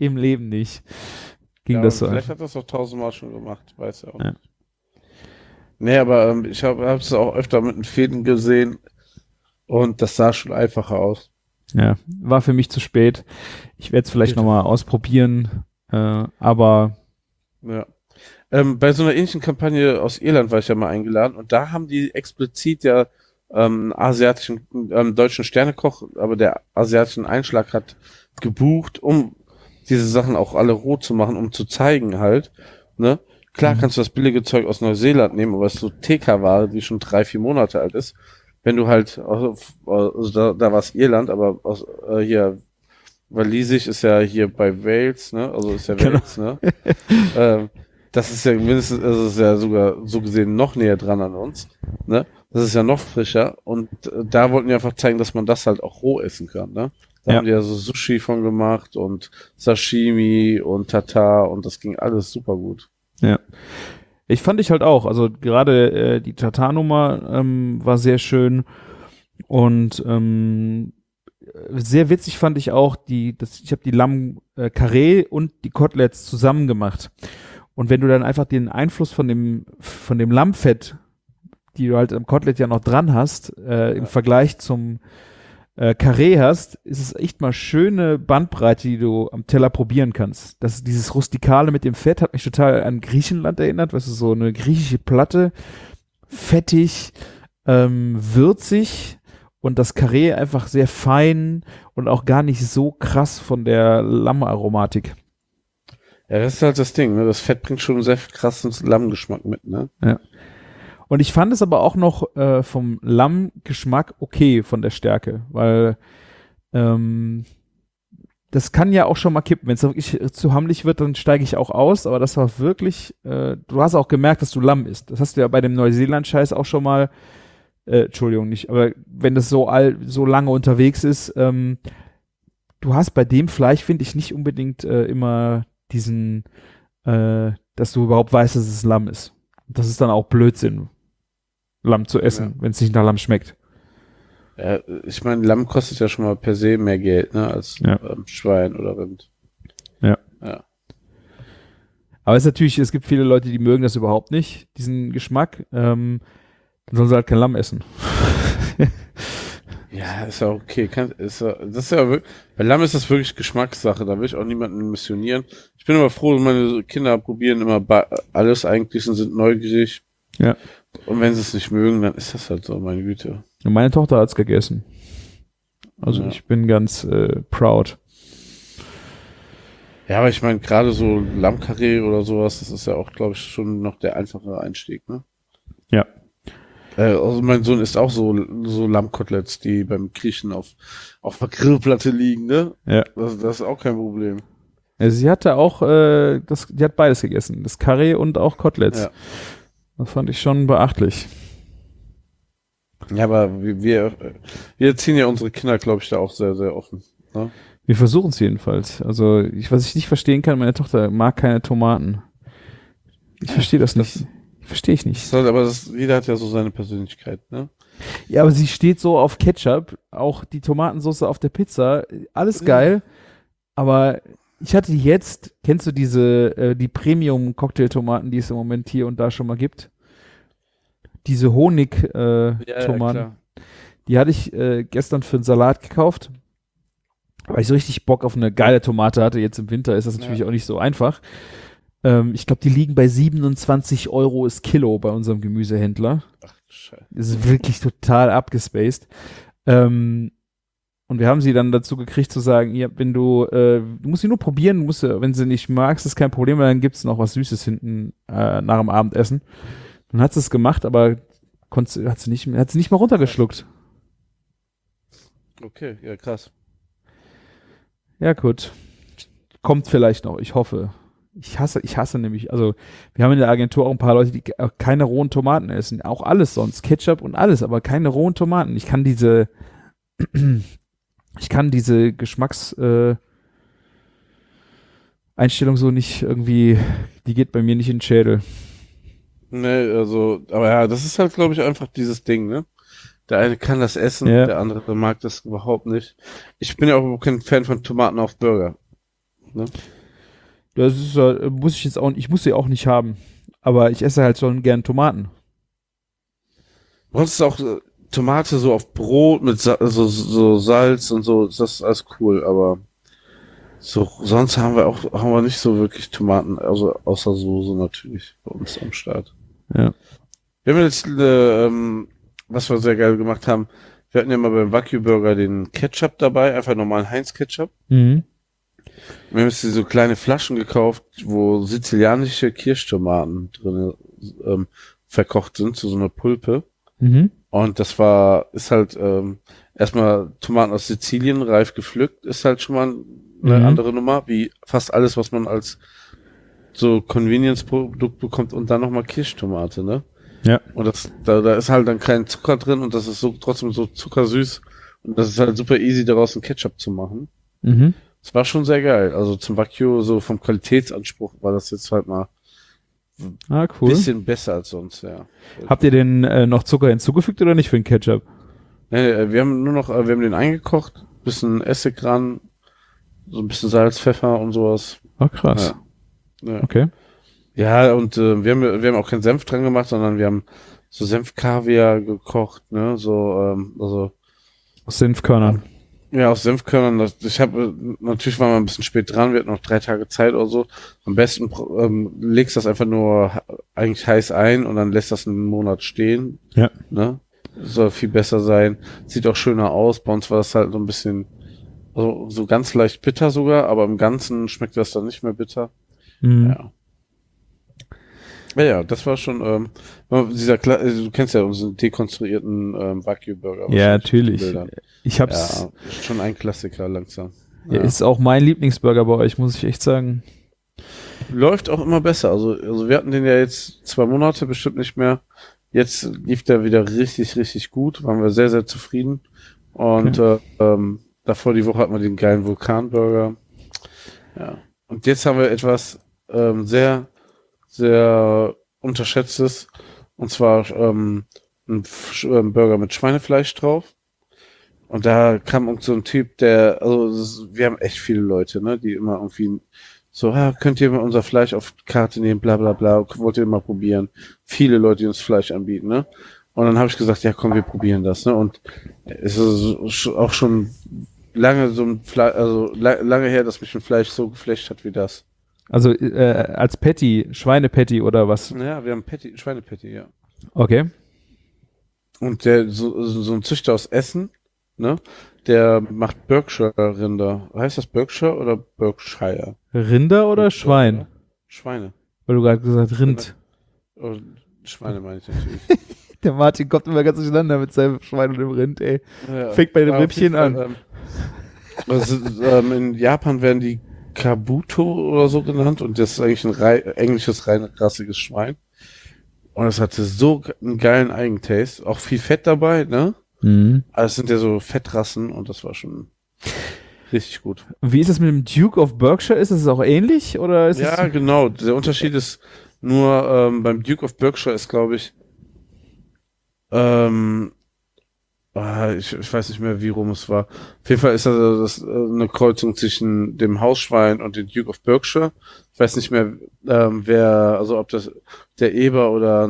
Ging das so vielleicht einfach. hat das auch 1000-mal schon gemacht, weiß ja auch nicht. Nee, aber ich habe es auch öfter mit den Fäden gesehen und das sah schon einfacher aus. Ja, war für mich zu spät. Ich werde es vielleicht nochmal ausprobieren, aber ja. Bei so einer ähnlichen Kampagne aus Irland war ich ja mal eingeladen und da haben die explizit ja asiatischen, deutschen Sternekoch, aber der asiatischen Einschlag hat gebucht, um diese Sachen auch alle roh zu machen, um zu zeigen halt, ne? Klar kannst du das billige Zeug aus Neuseeland nehmen, aber es ist so TK-Ware, die schon 3-4 Monate alt ist. Wenn du halt, also da war es Irland, aber hier, Walisisch ist ja hier bei Wales, ne? Also ist ja Wales, ne? Das ist ja mindestens, also ist ja sogar so gesehen noch näher dran an uns, ne? Das ist ja noch frischer und da wollten wir einfach zeigen, dass man das halt auch roh essen kann, ne? Da haben die ja so Sushi von gemacht und Sashimi und Tartar und das ging alles super gut. Ja. Ich fand halt auch, also gerade die Tartar-Nummer war sehr schön und sehr witzig fand ich auch, ich habe die Lamm-Karree und die Koteletts zusammen gemacht. Und wenn du dann einfach den Einfluss von dem Lammfett, die du halt am Kotelett ja noch dran hast, im Vergleich zum Karree hast, ist es echt mal schöne Bandbreite, die du am Teller probieren kannst. Dieses Rustikale mit dem Fett hat mich total an Griechenland erinnert, weißt du, so eine griechische Platte, fettig, würzig und das Karree einfach sehr fein und auch gar nicht so krass von der Lammaromatik. Ja, das ist halt das Ding, ne? Das Fett bringt schon einen sehr krassen Lammgeschmack mit, ne? Ja. Und ich fand es aber auch noch vom Lammgeschmack okay von der Stärke, weil das kann ja auch schon mal kippen. Wenn es wirklich zu hammelig wird, dann steige ich auch aus, aber das war wirklich, du hast auch gemerkt, dass du Lamm isst. Das hast du ja bei dem Neuseeland-Scheiß auch schon mal, Entschuldigung, nicht, aber wenn das so lange unterwegs ist, du hast bei dem Fleisch, finde ich, nicht unbedingt immer diesen, dass du überhaupt weißt, dass es Lamm ist. Das ist dann auch Blödsinn, Lamm zu essen, wenn es nicht nach Lamm schmeckt. Ja, ich meine, Lamm kostet ja schon mal per se mehr Geld, ne, als Schwein oder Rind. Ja. Ja. Aber es gibt viele Leute, die mögen das überhaupt nicht, diesen Geschmack. Dann sollen sie halt kein Lamm essen. Ja, ist ja okay. Das ist ja wirklich, bei Lamm ist das wirklich Geschmackssache. Da will ich auch niemanden missionieren. Ich bin immer froh, meine Kinder probieren immer alles eigentlich und sind neugierig. Ja. Und wenn sie es nicht mögen, dann ist das halt so, meine Güte. Und meine Tochter hat's gegessen. Also ich bin ganz proud. Ja, aber ich meine, gerade so Lammkarree oder sowas, das ist ja auch, glaube ich, schon noch der einfache Einstieg, ne? Ja. Also mein Sohn isst auch so Lammkoteletts, die beim Griechen auf der Grillplatte liegen, ne? Ja. Das ist auch kein Problem. Also sie hatte auch, die hat beides gegessen. Das Karree und auch Koteletts. Ja. Das fand ich schon beachtlich. Ja, aber wir erziehen ja unsere Kinder, glaube ich, da auch sehr, sehr offen. Ne? Wir versuchen es jedenfalls. Also, was ich nicht verstehen kann, meine Tochter mag keine Tomaten. Ich verstehe das nicht. Verstehe ich nicht. Aber jeder hat ja so seine Persönlichkeit, ne? Ja, aber sie steht so auf Ketchup, auch die Tomatensauce auf der Pizza, alles geil. Aber ich hatte jetzt, kennst du die Premium-Cocktailtomaten, die es im Moment hier und da schon mal gibt? Diese Honig-Tomaten. Ja, die hatte ich gestern für einen Salat gekauft, weil ich so richtig Bock auf eine geile Tomate hatte. Jetzt im Winter ist das natürlich auch nicht so einfach. Ich glaube, die liegen bei 27 € das Kilo bei unserem Gemüsehändler. Ach, Scheiße. Das ist wirklich total abgespaced. Und wir haben sie dann dazu gekriegt zu sagen, ja, wenn du musst sie nur probieren, wenn sie nicht magst, ist kein Problem, weil dann gibt es noch was Süßes hinten nach dem Abendessen. Dann hat sie es gemacht, aber hat sie nicht mal runtergeschluckt. Okay, ja, krass. Ja, gut. Kommt vielleicht noch, ich hoffe. Ich hasse nämlich, also wir haben in der Agentur auch ein paar Leute, die keine rohen Tomaten essen. Auch alles sonst, Ketchup und alles, aber keine rohen Tomaten. Ich kann diese Einstellung so nicht irgendwie, die geht bei mir nicht in den Schädel. Ne, also, aber ja, das ist halt, glaube ich, einfach dieses Ding, ne? Der eine kann das essen, Ja. der andere mag das überhaupt nicht. Ich bin ja auch kein Fan von Tomaten auf Burger. Ne? Das ist, ich muss sie auch nicht haben. Aber ich esse halt schon gern Tomaten. Bei uns ist auch Tomate so auf Brot mit so Salz und so, das ist alles cool, aber so, sonst haben wir nicht so wirklich Tomaten, also außer Soße natürlich bei uns am Start. Ja. Wir haben jetzt, was wir sehr geil gemacht haben, wir hatten ja mal beim Wagyu Burger den Ketchup dabei, einfach normalen Heinz Ketchup. Mhm. Wir haben jetzt so kleine Flaschen gekauft, wo sizilianische Kirschtomaten drin verkocht sind, zu so einer Pulpe. Mhm. Und ist halt erstmal Tomaten aus Sizilien, reif gepflückt, ist halt schon mal eine andere Nummer, wie fast alles, was man als so Convenience-Produkt bekommt und dann nochmal Kirschtomate, ne? Ja. Und da ist halt dann kein Zucker drin und das ist trotzdem so zuckersüß und das ist halt super easy, daraus einen Ketchup zu machen. Mhm. Das war schon sehr geil. Also zum Wagyu, so vom Qualitätsanspruch war das jetzt halt mal cool. bisschen besser als sonst, ja. Habt ihr denn noch Zucker hinzugefügt oder nicht für den Ketchup? Nee, wir haben den eingekocht, bisschen Essig ran, so ein bisschen Salz, Pfeffer und sowas. Ach, krass. Ja. Okay. Ja, und wir haben auch keinen Senf dran gemacht, sondern wir haben so Senfkaviar gekocht, ne, also Aus Senfkörnern. ja, aus Senfkörnern. Natürlich waren wir ein bisschen spät dran, wir hatten noch 3 Tage Zeit oder so. Am besten legst das einfach nur eigentlich heiß ein und dann lässt das einen Monat stehen. Ja. Ne? Soll viel besser sein. Sieht auch schöner aus. Bei uns war das halt so ein bisschen, also so ganz leicht bitter sogar, aber im Ganzen schmeckt das dann nicht mehr bitter. Mhm. Ja. Ja, das war schon, du kennst ja unseren dekonstruierten Wagyu-Burger. Ja, natürlich. Ich hab's. Ja, schon ein Klassiker langsam. Ja. Ist auch mein Lieblingsburger bei euch, muss ich echt sagen. Läuft auch immer besser. Also wir hatten den ja jetzt 2 Monate, bestimmt nicht mehr. Jetzt lief der wieder richtig, richtig gut. Waren wir sehr, sehr zufrieden. Und davor die Woche hatten wir den geilen Vulkanburger. Ja. Und jetzt haben wir etwas sehr, sehr unterschätztes. Und zwar ein Burger mit Schweinefleisch drauf. Und da kam irgend so ein Typ, wir haben echt viele Leute, ne, die immer irgendwie so, könnt ihr mal unser Fleisch auf Karte nehmen, bla bla bla, wollt ihr mal probieren. Viele Leute, die uns Fleisch anbieten, ne. Und dann habe ich gesagt, ja komm, wir probieren das, ne. Und es ist auch schon lange lange her, dass mich ein Fleisch so geflasht hat wie das. Also als Patty, Schweinepatty oder was? Ja, wir haben Schweinepatty, ja. Okay. Und so ein Züchter aus Essen, ne, der macht Berkshire-Rinder. Heißt das Berkshire oder Berkshire? Rinder oder Schwein? Oder? Schweine. Weil du gerade gesagt Rind. Oh, Schweine meine ich natürlich. Der Martin kommt immer ganz durcheinander mit seinem Schwein und dem Rind, ey. Ja, fängt bei dem Rippchen an. In Japan werden die Kabuto oder so genannt und das ist eigentlich ein englisches, reinrassiges Schwein. Und es hatte so einen geilen Eigentaste. Auch viel Fett dabei, ne? Mhm. Aber es sind ja so Fettrassen und das war schon richtig gut. Wie ist es mit dem Duke of Berkshire? Ist es auch ähnlich? Oder ist Ja, genau. Der Unterschied ist nur, beim Duke of Berkshire ist, glaube ich, ich weiß nicht mehr, wie rum es war. Auf jeden Fall ist das eine Kreuzung zwischen dem Hausschwein und dem Duke of Berkshire. Ich weiß nicht mehr, ob das der Eber oder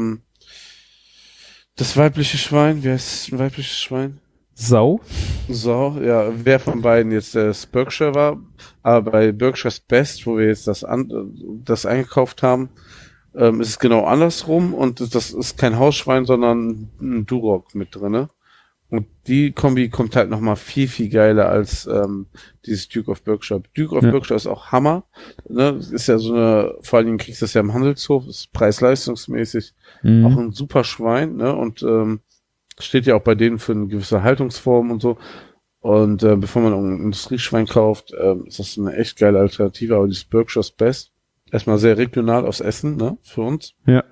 das weibliche Schwein. Wie heißt ein weibliches Schwein? Sau? So, ja, wer von beiden jetzt das Berkshire war. Aber bei Berkshire's Best, wo wir jetzt das eingekauft haben, ist es genau andersrum und das ist kein Hausschwein, sondern ein Duroc mit drinne. Und die Kombi kommt halt nochmal viel, viel geiler als dieses Duke of Berkshire. Duke of Berkshire ist auch Hammer. Ne? Ist ja vor allen Dingen kriegst du das ja im Handelshof, ist preis-leistungsmäßig auch ein super Schwein, ne? Und steht ja auch bei denen für eine gewisse Haltungsform und so. Und bevor man ein Industrieschwein kauft, ist das eine echt geile Alternative. Aber dieses Berkshire's Best, erstmal sehr regional aus Essen, ne? Für uns. Ja.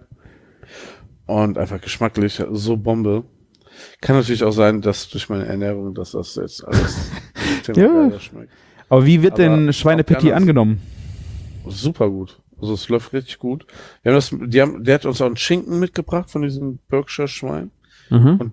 Und einfach geschmacklich, so Bombe. Kann natürlich auch sein, dass durch meine Ernährung, dass das jetzt alles ja. Schmeckt. Aber wie wird denn Schweinepatty angenommen? Super gut. Also es läuft richtig gut. Der hat uns auch einen Schinken mitgebracht von diesem Berkshire-Schwein. Und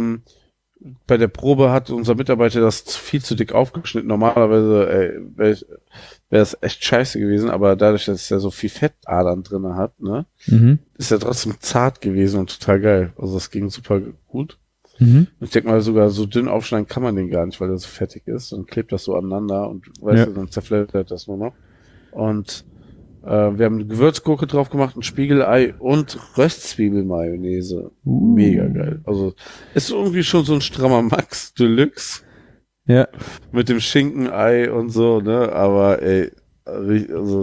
bei der Probe hat unser Mitarbeiter das viel zu dick aufgeschnitten. Normalerweise wäre es echt scheiße gewesen, aber dadurch, dass er so viel Fettadern drin hat, ne, ist er trotzdem zart gewesen und total geil. Also das ging super gut. Ich denke mal, sogar so dünn aufschneiden kann man den gar nicht, weil er so fettig ist und klebt das so aneinander und weißt du, dann zerfleddert das nur noch. Und wir haben eine Gewürzgurke drauf gemacht, ein Spiegelei und Röstzwiebelmayonnaise. Mega geil. Also ist irgendwie schon so ein strammer Max Deluxe. Ja. Mit dem Schinkenei und so, ne? Aber ey, also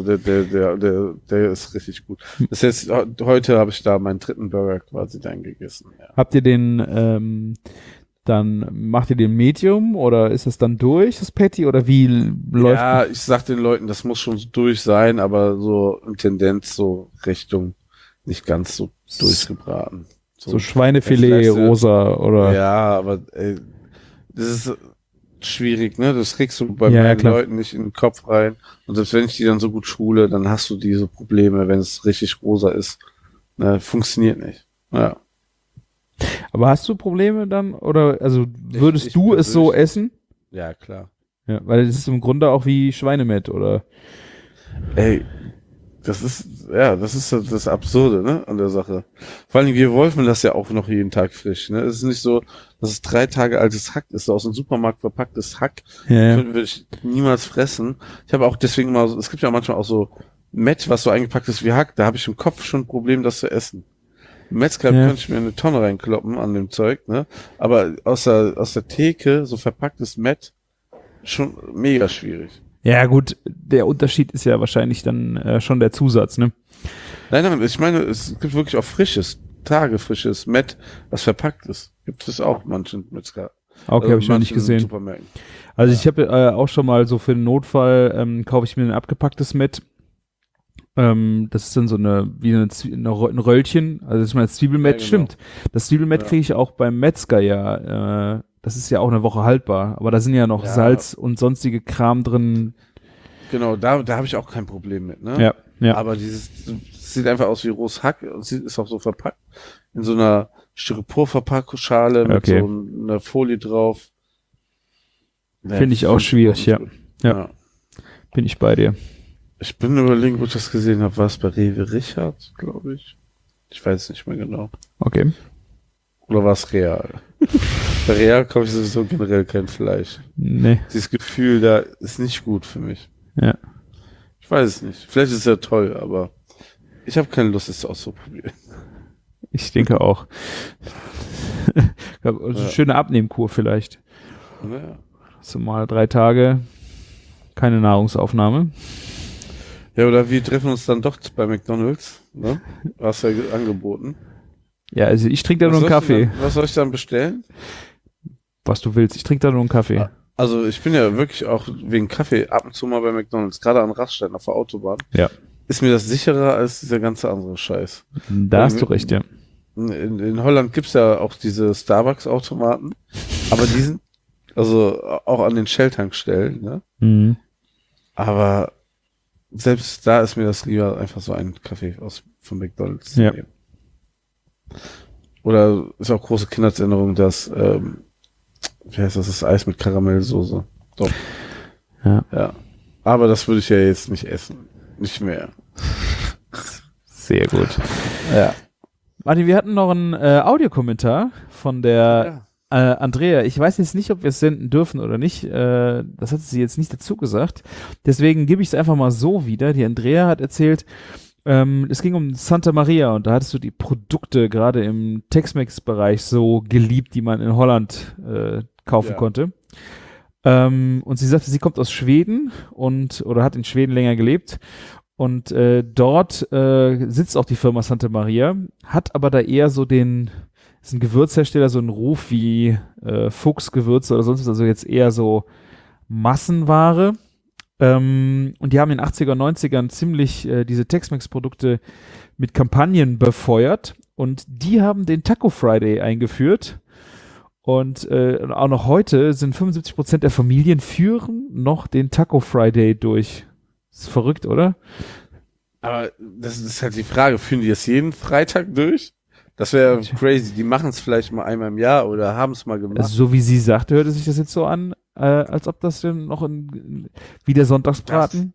der ist richtig gut. Das heißt, heute habe ich da meinen dritten Burger quasi dann gegessen. Ja. Habt ihr den dann macht ihr den Medium oder ist das dann durch, das Patty, oder wie läuft Ja, ich sag den Leuten, das muss schon durch sein, aber so in Tendenz so Richtung nicht ganz so durchgebraten. So Schweinefilet rosa oder? Ja, aber das ist schwierig, ne? Das kriegst du bei meinen Leuten nicht in den Kopf rein. Und selbst wenn ich die dann so gut schule, dann hast du diese Probleme, wenn es richtig rosa ist. Ne? Funktioniert nicht. Ja. Aber hast du Probleme dann? Oder also würdest du es so essen? Ja, klar. Ja, weil es ist im Grunde auch wie Schweinemett, oder? Ey, das ist das Absurde, ne, an der Sache. Vor allem, wir wolfen das ja auch noch jeden Tag frisch, ne. Es ist nicht so, dass es 3 Tage altes Hack ist, aus dem Supermarkt verpacktes Hack. Würde ich niemals fressen. Ich habe auch deswegen immer, es gibt ja manchmal auch so Mett, was so eingepackt ist wie Hack, da habe ich im Kopf schon ein Problem, das zu essen. Metzger könnte ich mir eine Tonne reinkloppen an dem Zeug, ne? Aber aus der Theke, so verpacktes Mett, schon mega schwierig. Ja, gut, der Unterschied ist ja wahrscheinlich dann schon der Zusatz, ne? Nein, ich meine, es gibt wirklich auch tagefrisches Mett, was verpackt ist. Gibt es auch manchen Metzger. Okay, habe ich noch nicht gesehen. Supermärkten. Also ich habe auch schon mal so für den Notfall kaufe ich mir ein abgepacktes Mett. Das ist dann so ein Röllchen, also das ist mal Zwiebelmett, ja, genau. Stimmt. Das Zwiebelmett kriege ich auch beim Metzger das ist ja auch eine Woche haltbar, aber da sind ja noch Salz und sonstige Kram drin. Genau, da habe ich auch kein Problem mit, ne? Ja. Aber das sieht einfach aus wie rohes Hack und ist auch so verpackt in so einer Styropor-Verpackungsschale mit so einer Folie drauf. Finde ich auch schwierig, ja. Ja. Bin ich bei dir. Ich bin überlegen, wo ich das gesehen habe. War es bei Rewe Richard, glaube ich? Ich weiß nicht mehr genau. Okay. Oder war es Real? Bei Real kaufe ich sowieso generell kein Fleisch. Nee. Dieses Gefühl da ist nicht gut für mich. Ja. Ich weiß es nicht. Vielleicht ist es ja toll, aber ich habe keine Lust, es auszuprobieren. Ich denke auch. Also schöne Abnehmkur vielleicht. Ja. So mal 3 Tage keine Nahrungsaufnahme. Ja, oder wir treffen uns dann doch bei McDonald's. Ne? Hast ja angeboten. Ja, also ich trinke da nur einen Kaffee. Was soll ich dann bestellen? Was du willst. Ich trinke da nur einen Kaffee. Also ich bin ja wirklich auch wegen Kaffee ab und zu mal bei McDonald's, gerade an Raststätten auf der Autobahn. Ja. Ist mir das sicherer als dieser ganze andere Scheiß. Da hast du recht, ja. In Holland gibt's ja auch diese Starbucks-Automaten, aber die sind also auch an den Shell-Tankstellen, ne? Mhm. Aber selbst da ist mir das lieber, einfach so einen Kaffee von McDonald's zu nehmen. Oder ist auch große Kindheitserinnerung, dass wie heißt das Eis mit Karamellsoße. Doch. Ja. Aber das würde ich ja jetzt nicht essen. Nicht mehr. Sehr gut. Ja. Martin, wir hatten noch einen Audiokommentar von der Andrea. Ich weiß jetzt nicht, ob wir es senden dürfen oder nicht. Das hat sie jetzt nicht dazu gesagt. Deswegen gebe ich es einfach mal so wieder. Die Andrea hat erzählt, es ging um Santa Maria und da hattest du die Produkte gerade im Tex-Mex-Bereich so geliebt, die man in Holland kaufen konnte. Und sie sagte, sie kommt aus Schweden oder hat in Schweden länger gelebt. Und dort sitzt auch die Firma Santa Maria, hat aber da eher so ist ein Gewürzhersteller, so einen Ruf wie Fuchsgewürze oder sonst was, also jetzt eher so Massenware. Und die haben in den 80er und 90ern ziemlich diese Tex-Mex-Produkte mit Kampagnen befeuert und die haben den Taco Friday eingeführt. Und auch noch heute sind 75% der Familien führen noch den Taco Friday durch. Ist verrückt, oder? Aber das ist halt die Frage, führen die das jeden Freitag durch? Das wäre crazy. Die machen es vielleicht mal einmal im Jahr oder haben es mal gemacht. Also, so wie sie sagte, hörte sich das jetzt so an, als ob das denn noch wie der Sonntagsbraten.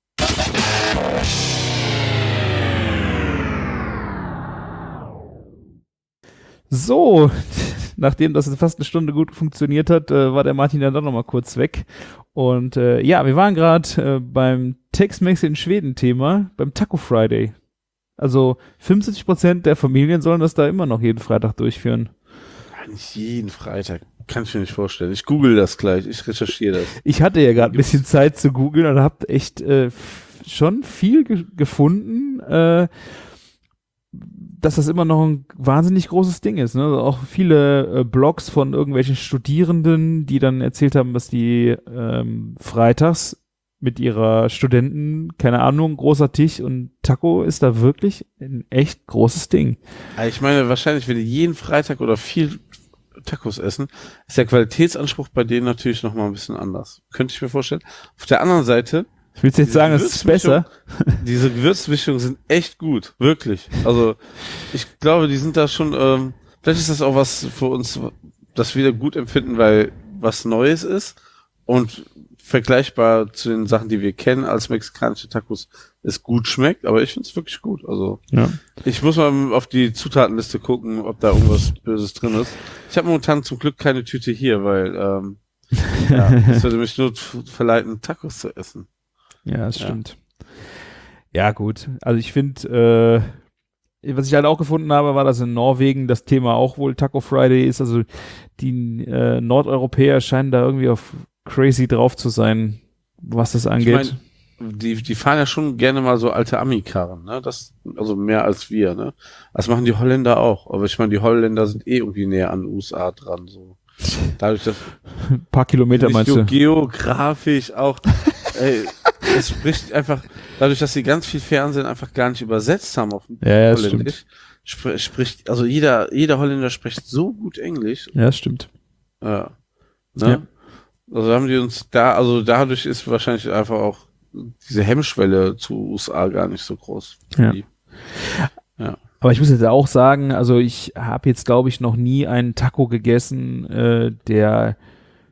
So, nachdem das fast eine Stunde gut funktioniert hat, war der Martin dann doch noch mal kurz weg. Und wir waren gerade beim Tex-Mex in Schweden-Thema, beim Taco Friday. Also 75% der Familien sollen das da immer noch jeden Freitag durchführen. Nicht jeden Freitag. Kann ich mir nicht vorstellen. Ich google das gleich. Ich recherchiere das. Ich hatte ja gerade ein bisschen Zeit zu googeln und habe echt schon viel gefunden, dass das immer noch ein wahnsinnig großes Ding ist. Ne? Also auch viele Blogs von irgendwelchen Studierenden, die dann erzählt haben, dass die freitags mit ihrer Studenten, keine Ahnung, großer Tisch und Taco ist da wirklich ein echt großes Ding. Ich meine, wahrscheinlich, wenn die jeden Freitag oder viel Tacos essen, ist der Qualitätsanspruch bei denen natürlich nochmal ein bisschen anders. Könnte ich mir vorstellen. Auf der anderen Seite, ich will jetzt sagen, es ist besser. Diese Gewürzmischungen sind echt gut, wirklich. Also ich glaube, die sind da schon, vielleicht ist das auch was für uns, das wir gut empfinden, weil was Neues ist und vergleichbar zu den Sachen, die wir kennen als mexikanische Tacos, es gut schmeckt, aber ich finde es wirklich gut. Also ich muss mal auf die Zutatenliste gucken, ob da irgendwas Böses drin ist. Ich habe momentan zum Glück keine Tüte hier, weil das würde mich nur verleiten, Tacos zu essen. Ja, das stimmt. Ja, gut. Also ich finde, was ich halt auch gefunden habe, war, dass in Norwegen das Thema auch wohl Taco Friday ist. Also die Nordeuropäer scheinen da irgendwie auf crazy drauf zu sein, was das angeht. Ich mein, die fahren ja schon gerne mal so alte Ami-Karren, ne? Das, also mehr als wir, ne? Das machen die Holländer auch. Aber ich meine, die Holländer sind irgendwie näher an den USA dran, so. Dadurch, dass ein paar Kilometer meinst du? Geografisch auch, es spricht einfach, dadurch, dass sie ganz viel Fernsehen einfach gar nicht übersetzt haben auf Holländisch, spricht, also jeder Holländer spricht so gut Englisch. Ja, stimmt. Ja. Ne? Ja. Also haben die uns also dadurch ist wahrscheinlich einfach auch diese Hemmschwelle zu USA gar nicht so groß. Ja. Aber ich muss jetzt auch sagen, also ich habe jetzt, glaube ich, noch nie einen Taco gegessen, der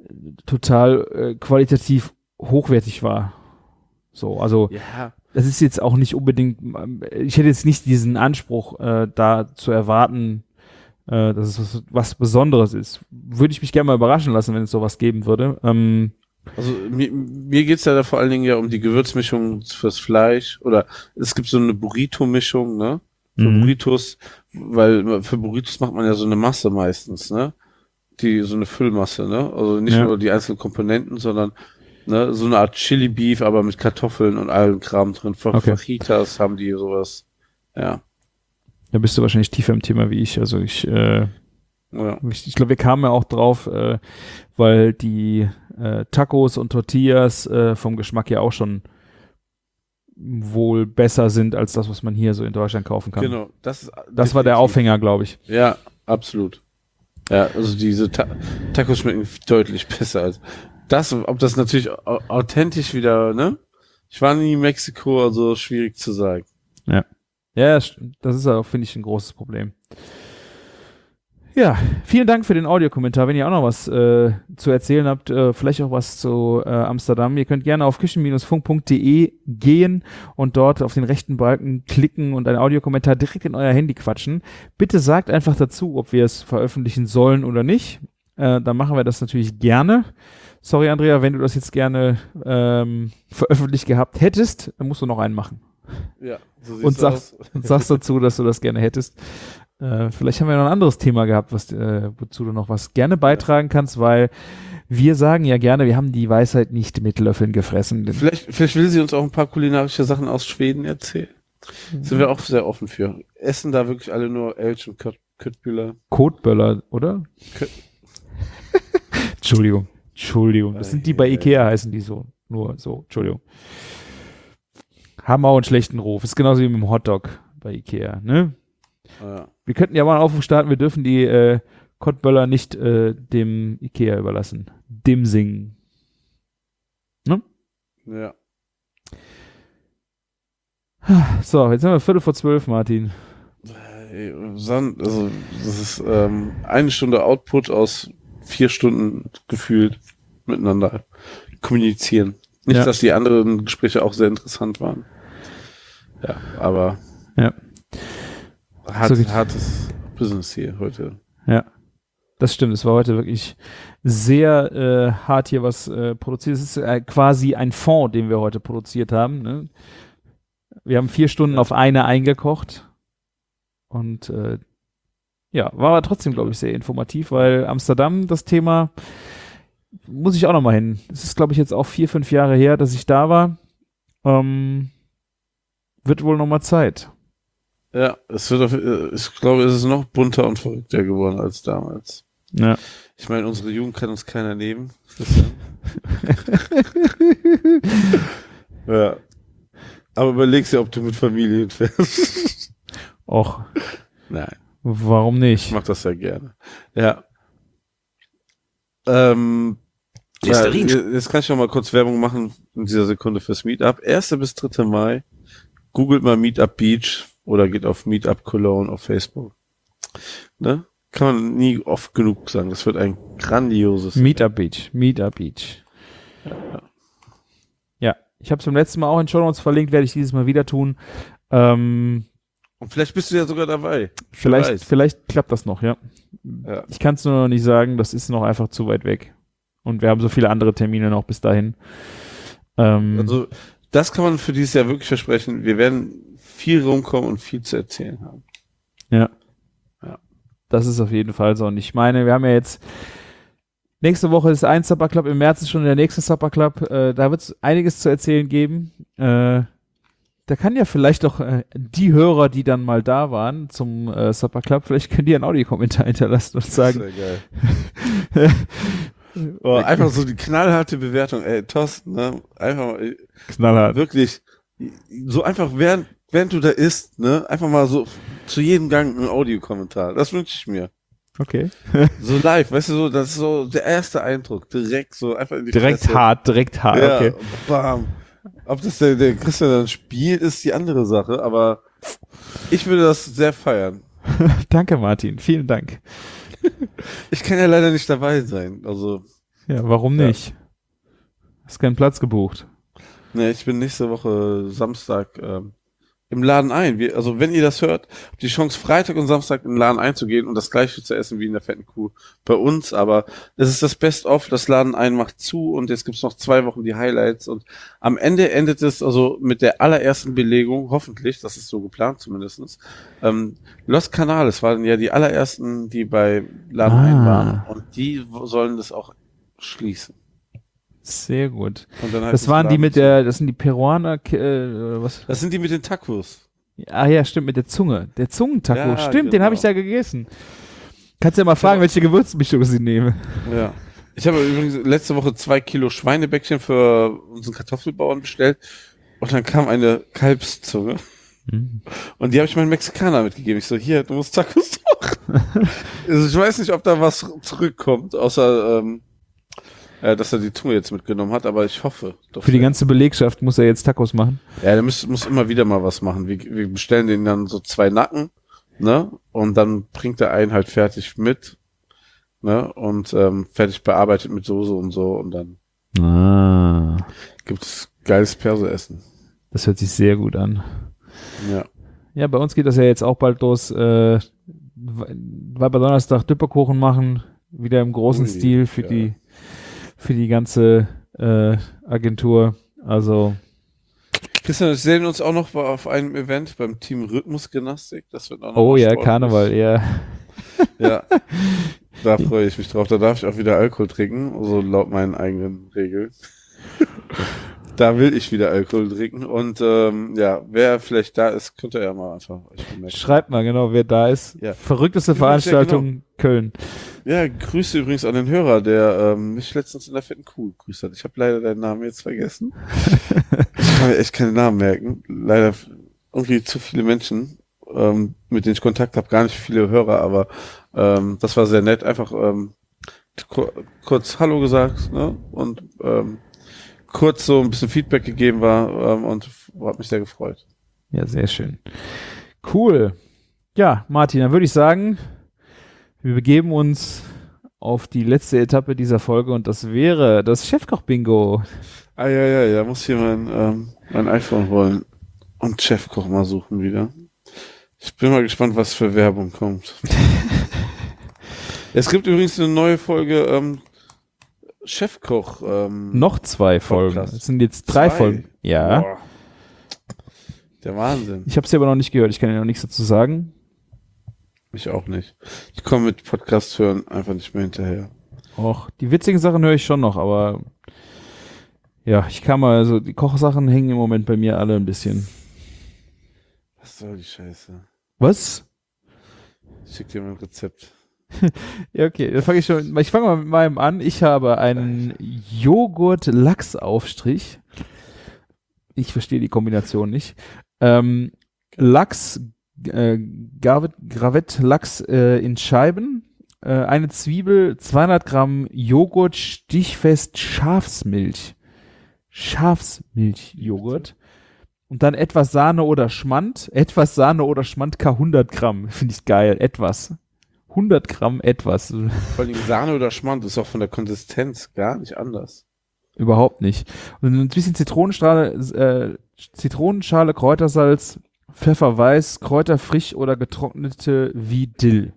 total qualitativ hochwertig war. So, also Ja. das ist jetzt auch nicht unbedingt, ich hätte jetzt nicht diesen Anspruch, da zu erwarten, dass es was Besonderes ist. Würde ich mich gerne mal überraschen lassen, wenn es sowas geben würde. Also mir geht's ja da vor allen Dingen ja um die Gewürzmischung fürs Fleisch. Oder es gibt so eine Burrito-Mischung, ne? Für Burritos, weil für Burritos macht man ja so eine Masse meistens, ne? So eine Füllmasse, ne? Also nicht nur die einzelnen Komponenten, sondern ne, so eine Art Chili Beef, aber mit Kartoffeln und allem Kram drin. Fajitas haben die sowas. Ja. Da bist du wahrscheinlich tiefer im Thema wie ich. Also ich glaube, wir kamen ja auch drauf, weil die Tacos und Tortillas vom Geschmack ja auch schon wohl besser sind als das, was man hier so in Deutschland kaufen kann. Genau. Das war der Aufhänger, glaube ich. Ja, absolut. Ja, also diese Tacos schmecken deutlich besser als das. Ob das natürlich authentisch wieder, ne? Ich war nie in Mexiko, also schwierig zu sagen. Ja. Ja, das ist auch, finde ich, ein großes Problem. Ja, vielen Dank für den Audiokommentar. Wenn ihr auch noch was zu erzählen habt, vielleicht auch was zu Amsterdam, ihr könnt gerne auf küchen-funk.de gehen und dort auf den rechten Balken klicken und einen Audiokommentar direkt in euer Handy quatschen. Bitte sagt einfach dazu, ob wir es veröffentlichen sollen oder nicht. Dann machen wir das natürlich gerne. Sorry, Andrea, wenn du das jetzt gerne veröffentlicht gehabt hättest, dann musst du noch einen machen. Ja, so sieht's aus. Und sagst dazu, dass du das gerne hättest. Vielleicht haben wir noch ein anderes Thema gehabt, wozu du noch was gerne beitragen kannst, weil wir sagen ja gerne, wir haben die Weisheit nicht mit Löffeln gefressen. Vielleicht will sie uns auch ein paar kulinarische Sachen aus Schweden erzählen. Sind wir auch sehr offen für. Essen da wirklich alle nur Elch und Köttbüller? Kotböller, oder? Entschuldigung. Das sind die bei Ikea heißen die so. Nur so, Entschuldigung. Haben auch einen schlechten Ruf. Ist genauso wie mit dem Hotdog bei Ikea, ne? Ja. Wir könnten ja mal einen Aufruf starten, wir dürfen die Kottböller nicht dem Ikea überlassen. Dem Singen. Ne? Ja. So, jetzt haben wir 11:45, Martin. Also, das ist 1 Stunde Output aus 4 Stunden gefühlt miteinander kommunizieren. Nicht, dass die anderen Gespräche auch sehr interessant waren. Ja, aber hartes Business hier heute. Ja, das stimmt. Es war heute wirklich sehr hart hier was produziert. Es ist quasi ein Fond, den wir heute produziert haben. Ne? Wir haben 4 Stunden auf eine eingekocht und war aber trotzdem, glaube ich, sehr informativ, weil Amsterdam, das Thema, muss ich auch noch mal hin. Es ist, glaube ich, jetzt auch 4-5 Jahre her, dass ich da war. Wird wohl noch mal Zeit. Ja, ich glaube, es ist noch bunter und verrückter geworden als damals. Ja. Ich meine, unsere Jugend kann uns keiner nehmen. Ja. Aber überlegst dir, ob du mit Familie fährst. Och. Nein. Warum nicht? Ich mach das ja gerne. Ja. Jetzt kann ich noch mal kurz Werbung machen in dieser Sekunde fürs Meetup. 1. bis 3. Mai. Googelt mal Meetup Beach oder geht auf Meetup Cologne auf Facebook. Ne? Kann man nie oft genug sagen. Das wird ein grandioses Meetup Beach. Ja, ich habe es beim letzten Mal auch in Show Notes verlinkt, werde ich dieses Mal wieder tun. Und vielleicht bist du ja sogar dabei. Vielleicht klappt das noch, ja. Ich kann es nur noch nicht sagen, das ist noch einfach zu weit weg. Und wir haben so viele andere Termine noch bis dahin. Also, das kann man für dieses Jahr wirklich versprechen. Wir werden viel rumkommen und viel zu erzählen haben. Ja. Das ist auf jeden Fall so. Und ich meine, wir haben ja jetzt nächste Woche ist ein Supper Club, im März ist schon der nächste Supper Club. Da wird es einiges zu erzählen geben. Da kann ja vielleicht doch die Hörer, die dann mal da waren zum Supper Club, vielleicht können die einen Audiokommentar hinterlassen und sagen. Das ist ja geil. Einfach so die knallharte Bewertung. Ey, Thorsten, ne? Einfach mal, knallhart. Wirklich, so einfach während du da isst, ne? Einfach mal so zu jedem Gang ein Audiokommentar. Das wünsche ich mir. Okay. So live, weißt du, so, das ist so der erste Eindruck. Direkt so einfach in die Direkt Fresse. hart, Ja, okay. Bam. Ob das der Christian dann spielt, ist die andere Sache, aber ich würde das sehr feiern. Danke, Martin. Vielen Dank. Ich kann ja leider nicht dabei sein. Also. Ja, warum nicht? Hast keinen Platz gebucht. Nee, ich bin nächste Woche Samstag im Laden ein. Also wenn ihr das hört, habt die Chance, Freitag und Samstag in den Laden einzugehen und das gleiche zu essen wie in der fetten Kuh bei uns. Aber es ist das Best-of, das Laden ein macht zu und jetzt gibt's noch 2 Wochen die Highlights. Und am Ende endet es also mit der allerersten Belegung, hoffentlich, das ist so geplant zumindestens. Los Canales waren ja die allerersten, die bei Laden ein waren und die sollen das auch schließen. Sehr gut. Und dann das waren die mit das sind die Peruaner, was? Das sind die mit den Tacos. Ah ja, stimmt, mit der Zunge. Der Zungentaco, Ja, stimmt, genau. den habe ich da gegessen. Kannst ja mal fragen, welche Gewürzmischung sie nehmen. Ja. Ich habe übrigens letzte Woche 2 Kilo Schweinebäckchen für unseren Kartoffelbauern bestellt und dann kam eine Kalbszunge und die habe ich meinem Mexikaner mitgegeben. Ich so, hier, du musst Tacos machen. Also ich weiß nicht, ob da was zurückkommt, außer dass er die Zunge jetzt mitgenommen hat, aber ich hoffe. Doch Für die ganze Belegschaft muss er jetzt Tacos machen. Ja, der muss immer wieder mal was machen. Wir bestellen denen dann so 2 Nacken, ne? Und dann bringt er einen halt fertig mit, ne? Und fertig bearbeitet mit Soße und so und dann gibt's geiles Perso-Essen. Das hört sich sehr gut an. Ja. Ja, bei uns geht das ja jetzt auch bald los. Weil wir Donnerstag Düpperkuchen machen, wieder im großen Stil für die ganze Agentur. Also Christian, wir sehen uns auch noch auf einem Event beim Team Rhythmusgymnastik. Das wird auch noch oh ja, sportlich. Karneval, ja. Ja, da freue ich mich drauf. Da darf ich auch wieder Alkohol trinken, so laut meinen eigenen Regeln. Da will ich wieder Alkohol trinken. Und ja, wer vielleicht da ist, könnt ihr ja mal einfach euch bemerken. Schreibt mal genau, wer da ist. Ja. Verrückteste Übrigens, Veranstaltung ja, genau. Köln. Ja, Grüße übrigens an den Hörer, der mich letztens in der fetten Kuh gegrüßt hat. Ich habe leider deinen Namen jetzt vergessen. Ich kann mir echt keinen Namen merken. Leider irgendwie zu viele Menschen, mit denen ich Kontakt habe, gar nicht viele Hörer, aber das war sehr nett. Einfach kurz Hallo gesagt, ne? Und kurz so ein bisschen Feedback gegeben war und hat mich sehr gefreut. Ja, sehr schön. Cool. Ja, Martin, dann würde ich sagen, wir begeben uns auf die letzte Etappe dieser Folge und das wäre das Chefkoch-Bingo. Ja, muss hier mein iPhone holen und Chefkoch mal suchen wieder. Ich bin mal gespannt, was für Werbung kommt. Es gibt übrigens eine neue Folge Chefkoch. Noch 2 Folgen. Podcast. Es sind jetzt 3 Folgen. Ja. Boah. Der Wahnsinn. Ich habe sie aber noch nicht gehört. Ich kann ja noch nichts dazu sagen. Ich auch nicht. Ich komme mit Podcast hören einfach nicht mehr hinterher. Och, die witzigen Sachen höre ich schon noch, aber ja, ich kann mal, also die Kochsachen hängen im Moment bei mir alle ein bisschen. Was soll die Scheiße? Was? Ich schick dir mal ein Rezept. Ja, okay, dann fange ich schon. Ich fange mal mit meinem an. Ich habe einen Joghurt-Lachs-Aufstrich. Ich verstehe die Kombination nicht. Lachs, Gravett-Lachs in Scheiben, eine Zwiebel, 200 Gramm Joghurt, stichfest Schafsmilch. Schafsmilchjoghurt. Und dann etwas Sahne oder Schmand. Etwas Sahne oder Schmand, 100 Gramm. Finde ich geil. Etwas. 100 Gramm etwas. Vor allem Sahne oder Schmand ist auch von der Konsistenz gar nicht anders. Überhaupt nicht. Und ein bisschen Zitronenschale, Kräutersalz, Pfeffer weiß, Kräuter frisch oder getrocknete wie Dill.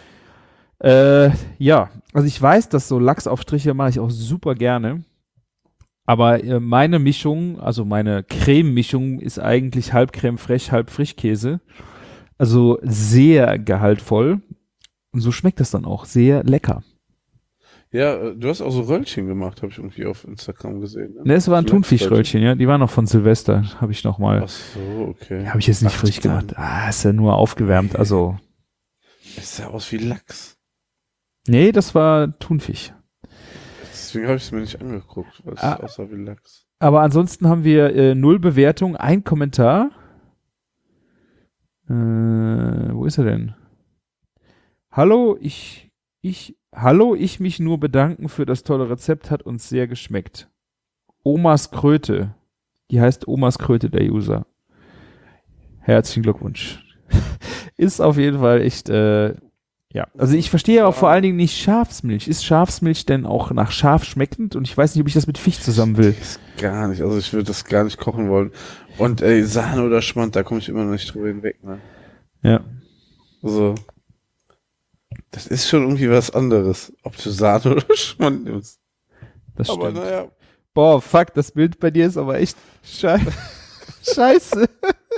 Ja, also ich weiß, dass so Lachsaufstriche mache ich auch super gerne. Aber meine Mischung, also meine Creme-Mischung ist eigentlich halb Creme fraiche, halb Frischkäse. Also sehr gehaltvoll. Und so schmeckt das dann auch. Sehr lecker. Ja, du hast auch so Röllchen gemacht, habe ich irgendwie auf Instagram gesehen. Ne, es waren Thunfischröllchen, ja. Die waren noch von Silvester. Habe ich noch mal. Ach so, okay. Habe ich jetzt nicht frisch gemacht. Ist ja nur aufgewärmt, also. Es sah aus wie Lachs. Nee, das war Thunfisch. Deswegen habe ich es mir nicht angeguckt, weil es aussah wie Lachs. Aber ansonsten haben wir 0 Bewertung, 1 Kommentar. Wo ist er denn? Hallo, ich mich nur bedanken für das tolle Rezept, hat uns sehr geschmeckt. Omas Kröte. Die heißt Omas Kröte, der User. Herzlichen Glückwunsch. Ist auf jeden Fall echt, Ja, also ich verstehe auch vor allen Dingen nicht Schafsmilch. Ist Schafsmilch denn auch nach Schaf schmeckend? Und ich weiß nicht, ob ich das mit Fisch zusammen will. Gar nicht, also ich würde das gar nicht kochen wollen. Und Sahne oder Schmand, da komme ich immer noch nicht drüber hinweg, ne? Ja. Also, das ist schon irgendwie was anderes, ob du Sahne oder Schmand nimmst. Das Aber stimmt. naja. Boah, fuck, das Bild bei dir ist aber echt scheiße.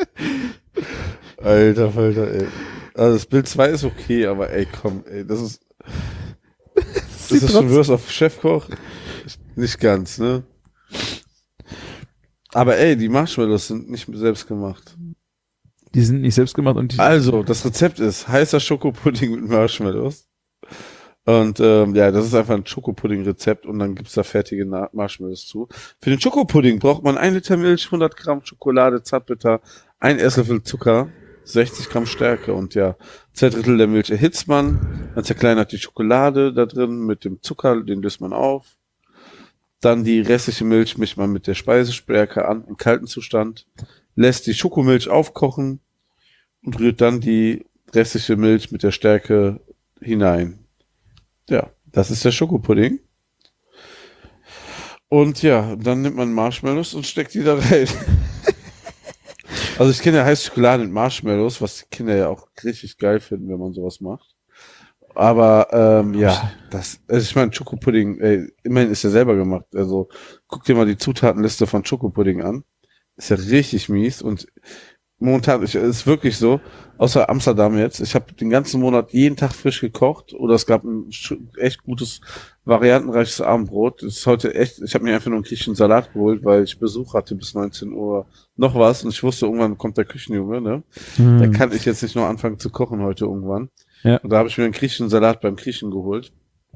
Alter Falter, ey. Also das Bild 2 ist okay, aber ey, komm, ey, das ist das schon Worst of Chefkoch? Nicht ganz, ne? Aber ey, die Marshmallows sind nicht selbst gemacht. Die sind nicht selbst gemacht und die Also, das Rezept ist heißer Schokopudding mit Marshmallows. Und ja, das ist einfach ein Schokopudding-Rezept und dann gibt's da fertige Marshmallows zu. Für den Schokopudding braucht man 1 Liter Milch, 100 Gramm Schokolade, Zartbitter, 1 Esslöffel Zucker, 60 Gramm Stärke und ja, 2/3 der Milch erhitzt man, dann zerkleinert die Schokolade da drin mit dem Zucker, den löst man auf. Dann die restliche Milch mischt man mit der Speisestärke an im kalten Zustand, lässt die Schokomilch aufkochen und rührt dann die restliche Milch mit der Stärke hinein. Ja, das ist der Schokopudding. Und ja, dann nimmt man Marshmallows und steckt die da rein. Also ich kenne ja heiße Schokolade mit Marshmallows, was die Kinder ja auch richtig geil finden, wenn man sowas macht. Aber ja, also ich meine, Schokopudding, immerhin ist er selber gemacht. Also guck dir mal die Zutatenliste von Schokopudding an. Ist ja richtig mies und momentan ist wirklich so, außer Amsterdam jetzt, ich habe den ganzen Monat jeden Tag frisch gekocht oder es gab ein echt gutes, variantenreiches Abendbrot. Das ist heute echt, ich habe mir einfach nur einen griechischen Salat geholt, weil ich Besuch hatte bis 19 Uhr noch was und ich wusste, irgendwann kommt der Küchenjunge, ne? Da kann ich jetzt nicht noch anfangen zu kochen heute irgendwann. Ja. Und da habe ich mir einen griechischen Salat beim Griechen geholt.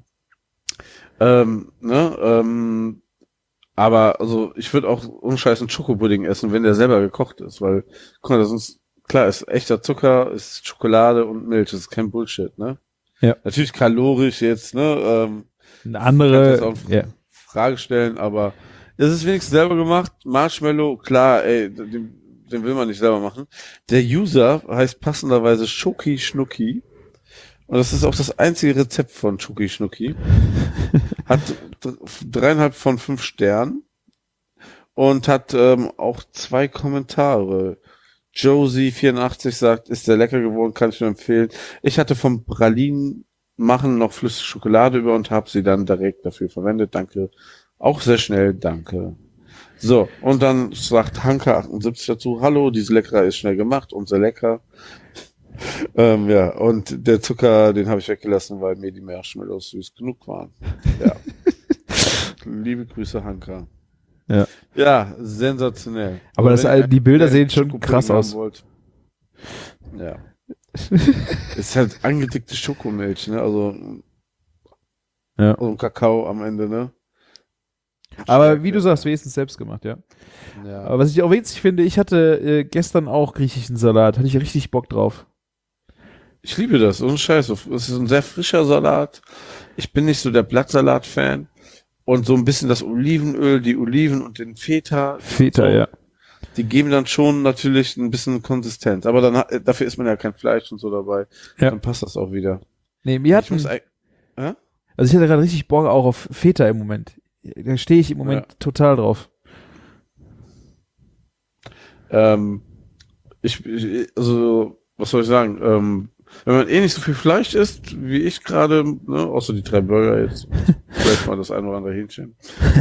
Aber also ich würde auch unscheiß einen Schokopudding essen, wenn der selber gekocht ist, weil, guck mal, das ist, klar, ist echter Zucker, ist Schokolade und Milch, das ist kein Bullshit, ne? Ja. Natürlich kalorisch jetzt, ne? Eine andere Frage stellen, aber es ist wenigstens selber gemacht. Marshmallow, klar, ey, den will man nicht selber machen. Der User heißt passenderweise Schoki Schnucki. Und das ist auch das einzige Rezept von Schoki Schnucki. Hat 3,5 von 5 Sternen und hat auch 2 Kommentare. Josie84 sagt, ist sehr lecker geworden, kann ich nur empfehlen. Ich hatte vom Pralinen machen noch flüssige Schokolade über und habe sie dann direkt dafür verwendet. Danke. Auch sehr schnell, danke. So, und dann sagt Hanka78 dazu, hallo, diese Leckerer ist schnell gemacht und sehr lecker. Ja, und der Zucker, den habe ich weggelassen, weil mir die Marshmallows süß genug waren. Ja. Liebe Grüße, Hanka. Ja. Ja, sensationell. Aber die Bilder sehen schon Schokopudding krass aus. Ja. Ist halt angedickte Schokomilch, ne? Also ein Kakao am Ende, ne? Aber wie du sagst, wenigstens selbst gemacht, ja. Aber was ich auch witzig finde, ich hatte gestern auch griechischen Salat, hatte ich richtig Bock drauf. Ich liebe das, ohne Scheiß. Es ist ein sehr frischer Salat. Ich bin nicht so der Blattsalat-Fan. Und so ein bisschen das Olivenöl, die Oliven und den Feta. Feta, so, ja. Die geben dann schon natürlich ein bisschen Konsistenz. Aber dann dafür isst man ja kein Fleisch und so dabei. Ja. Dann passt das auch wieder. Nee, also ich hatte gerade richtig Bock auch auf Feta im Moment. Da stehe ich im Moment total drauf. Also, was soll ich sagen? Wenn man nicht so viel Fleisch isst, wie ich gerade, ne, außer die 3 Burger jetzt, vielleicht mal das eine oder andere Hähnchen,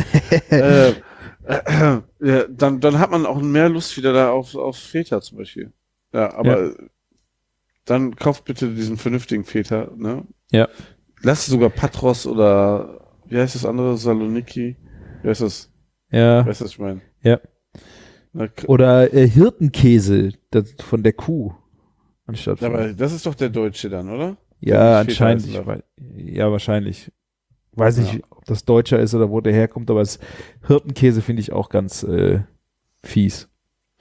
ja, dann hat man auch mehr Lust wieder da auf Feta zum Beispiel. Ja, aber dann kauft bitte diesen vernünftigen Feta, ne? Ja. Lass sogar Patros oder, wie heißt das andere, Saloniki? Wie heißt das? Ja. Weißt du, was ich meine? Ja. Oder Hirtenkäse von der Kuh. Anstatt aber das ist doch der Deutsche dann, oder? Ja, anscheinend. Ja, wahrscheinlich. Weiß nicht, ob das Deutscher ist oder wo der herkommt, aber das Hirtenkäse finde ich auch ganz fies.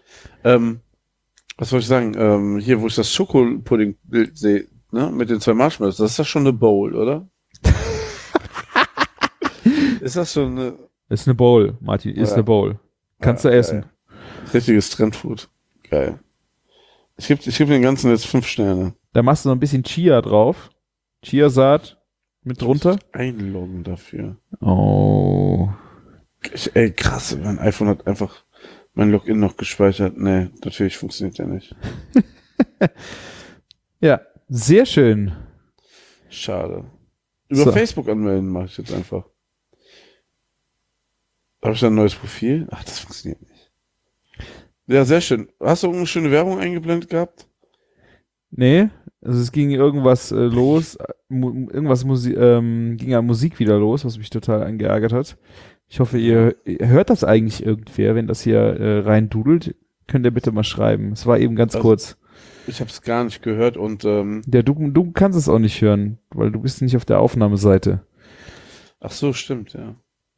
Was soll ich sagen? Hier, wo ich das Schokopudding-Bild sehe, ne, mit den 2 Marshmallows, das ist doch schon eine Bowl, oder? Ist das schon eine... Ist eine Bowl, Martin, ist eine Bowl. Kannst du essen. Geil. Richtiges Trendfood. Geil. Ich geb den ganzen jetzt 5 Sterne. Da machst du noch ein bisschen Chia drauf. Chiasaat mit drunter. Einloggen dafür. Oh. Ey, krass, mein iPhone hat einfach mein Login noch gespeichert. Nee, natürlich funktioniert der nicht. Ja, sehr schön. Schade. Über So. Facebook anmelden mache ich jetzt einfach. Habe ich da ein neues Profil? Ach, das funktioniert nicht. Ja, sehr schön. Hast du eine schöne Werbung eingeblendet gehabt? Nee, also es ging irgendwas los, ging ja Musik wieder los, was mich total angeärgert hat. Ich hoffe, ihr hört das eigentlich irgendwer, wenn das hier rein dudelt, könnt ihr bitte mal schreiben. Es war eben ganz kurz. Ich habe es gar nicht gehört und Ja, du kannst es auch nicht hören, weil du bist nicht auf der Aufnahmeseite. ach so, stimmt, ja.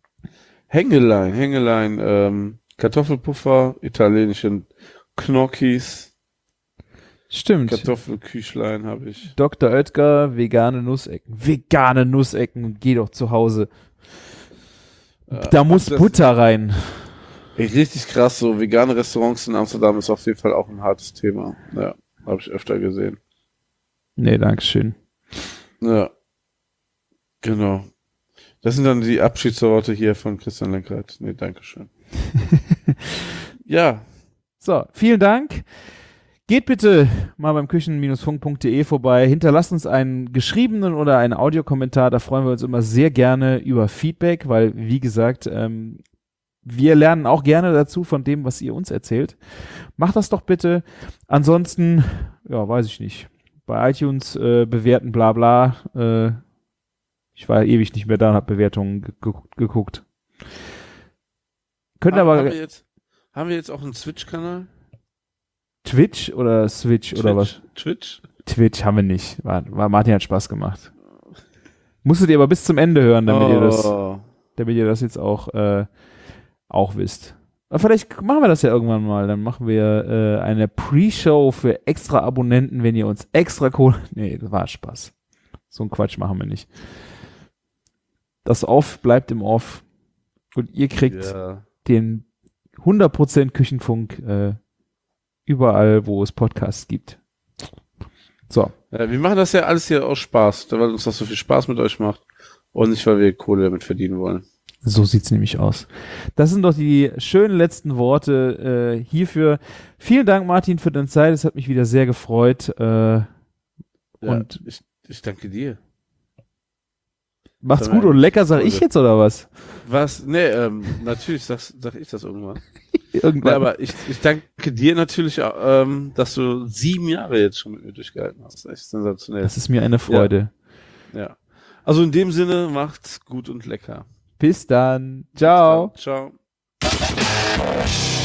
Hängelein, Kartoffelpuffer, italienische Gnocchis, Stimmt. Kartoffelküchlein habe ich. Dr. Oetker, vegane Nussecken. Vegane Nussecken, geh doch zu Hause. Da muss Butter rein. Ey, richtig krass, so vegane Restaurants in Amsterdam ist auf jeden Fall auch ein hartes Thema. Ja, habe ich öfter gesehen. Nee, dankeschön. Ja, genau. Das sind dann die Abschiedsworte hier von Christian Lenkert. Nee, dankeschön. Ja. So, vielen Dank. Geht bitte mal beim küchen-funk.de vorbei. Hinterlasst uns einen geschriebenen oder einen Audiokommentar. Da freuen wir uns immer sehr gerne über Feedback, weil, wie gesagt, wir lernen auch gerne dazu von dem, was ihr uns erzählt. Macht das doch bitte. Ansonsten, ja, weiß ich nicht. Bei iTunes bewerten, bla bla. Ich war ewig nicht mehr da und habe Bewertungen geguckt. Haben wir jetzt auch einen Switch-Kanal? Twitch oder Switch oder was? Twitch haben wir nicht. Martin hat Spaß gemacht. Musstet ihr aber bis zum Ende hören, damit ihr das jetzt auch wisst. Aber vielleicht machen wir das ja irgendwann mal. Dann machen wir eine Pre-Show für extra Abonnenten, wenn ihr uns extra Kohle... Nee, das war Spaß. So einen Quatsch machen wir nicht. Das Off bleibt im Off. Und ihr kriegt den 100% Küchenfunk überall, wo es Podcasts gibt. So. Ja, wir machen das ja alles hier aus Spaß, weil uns das so viel Spaß mit euch macht und nicht, weil wir Kohle damit verdienen wollen. So sieht's nämlich aus. Das sind doch die schönen letzten Worte hierfür. Vielen Dank, Martin, für deine Zeit. Es hat mich wieder sehr gefreut. Und ich danke dir. Macht's gut und lecker, sag ich jetzt, oder was? Was? Nee, natürlich sag ich das irgendwann. Nee, aber ich danke dir natürlich, dass du 7 Jahre jetzt schon mit mir durchgehalten hast. Echt sensationell. Das ist mir eine Freude. Ja. Also in dem Sinne, macht's gut und lecker. Bis dann. Ciao. Bis dann. Ciao.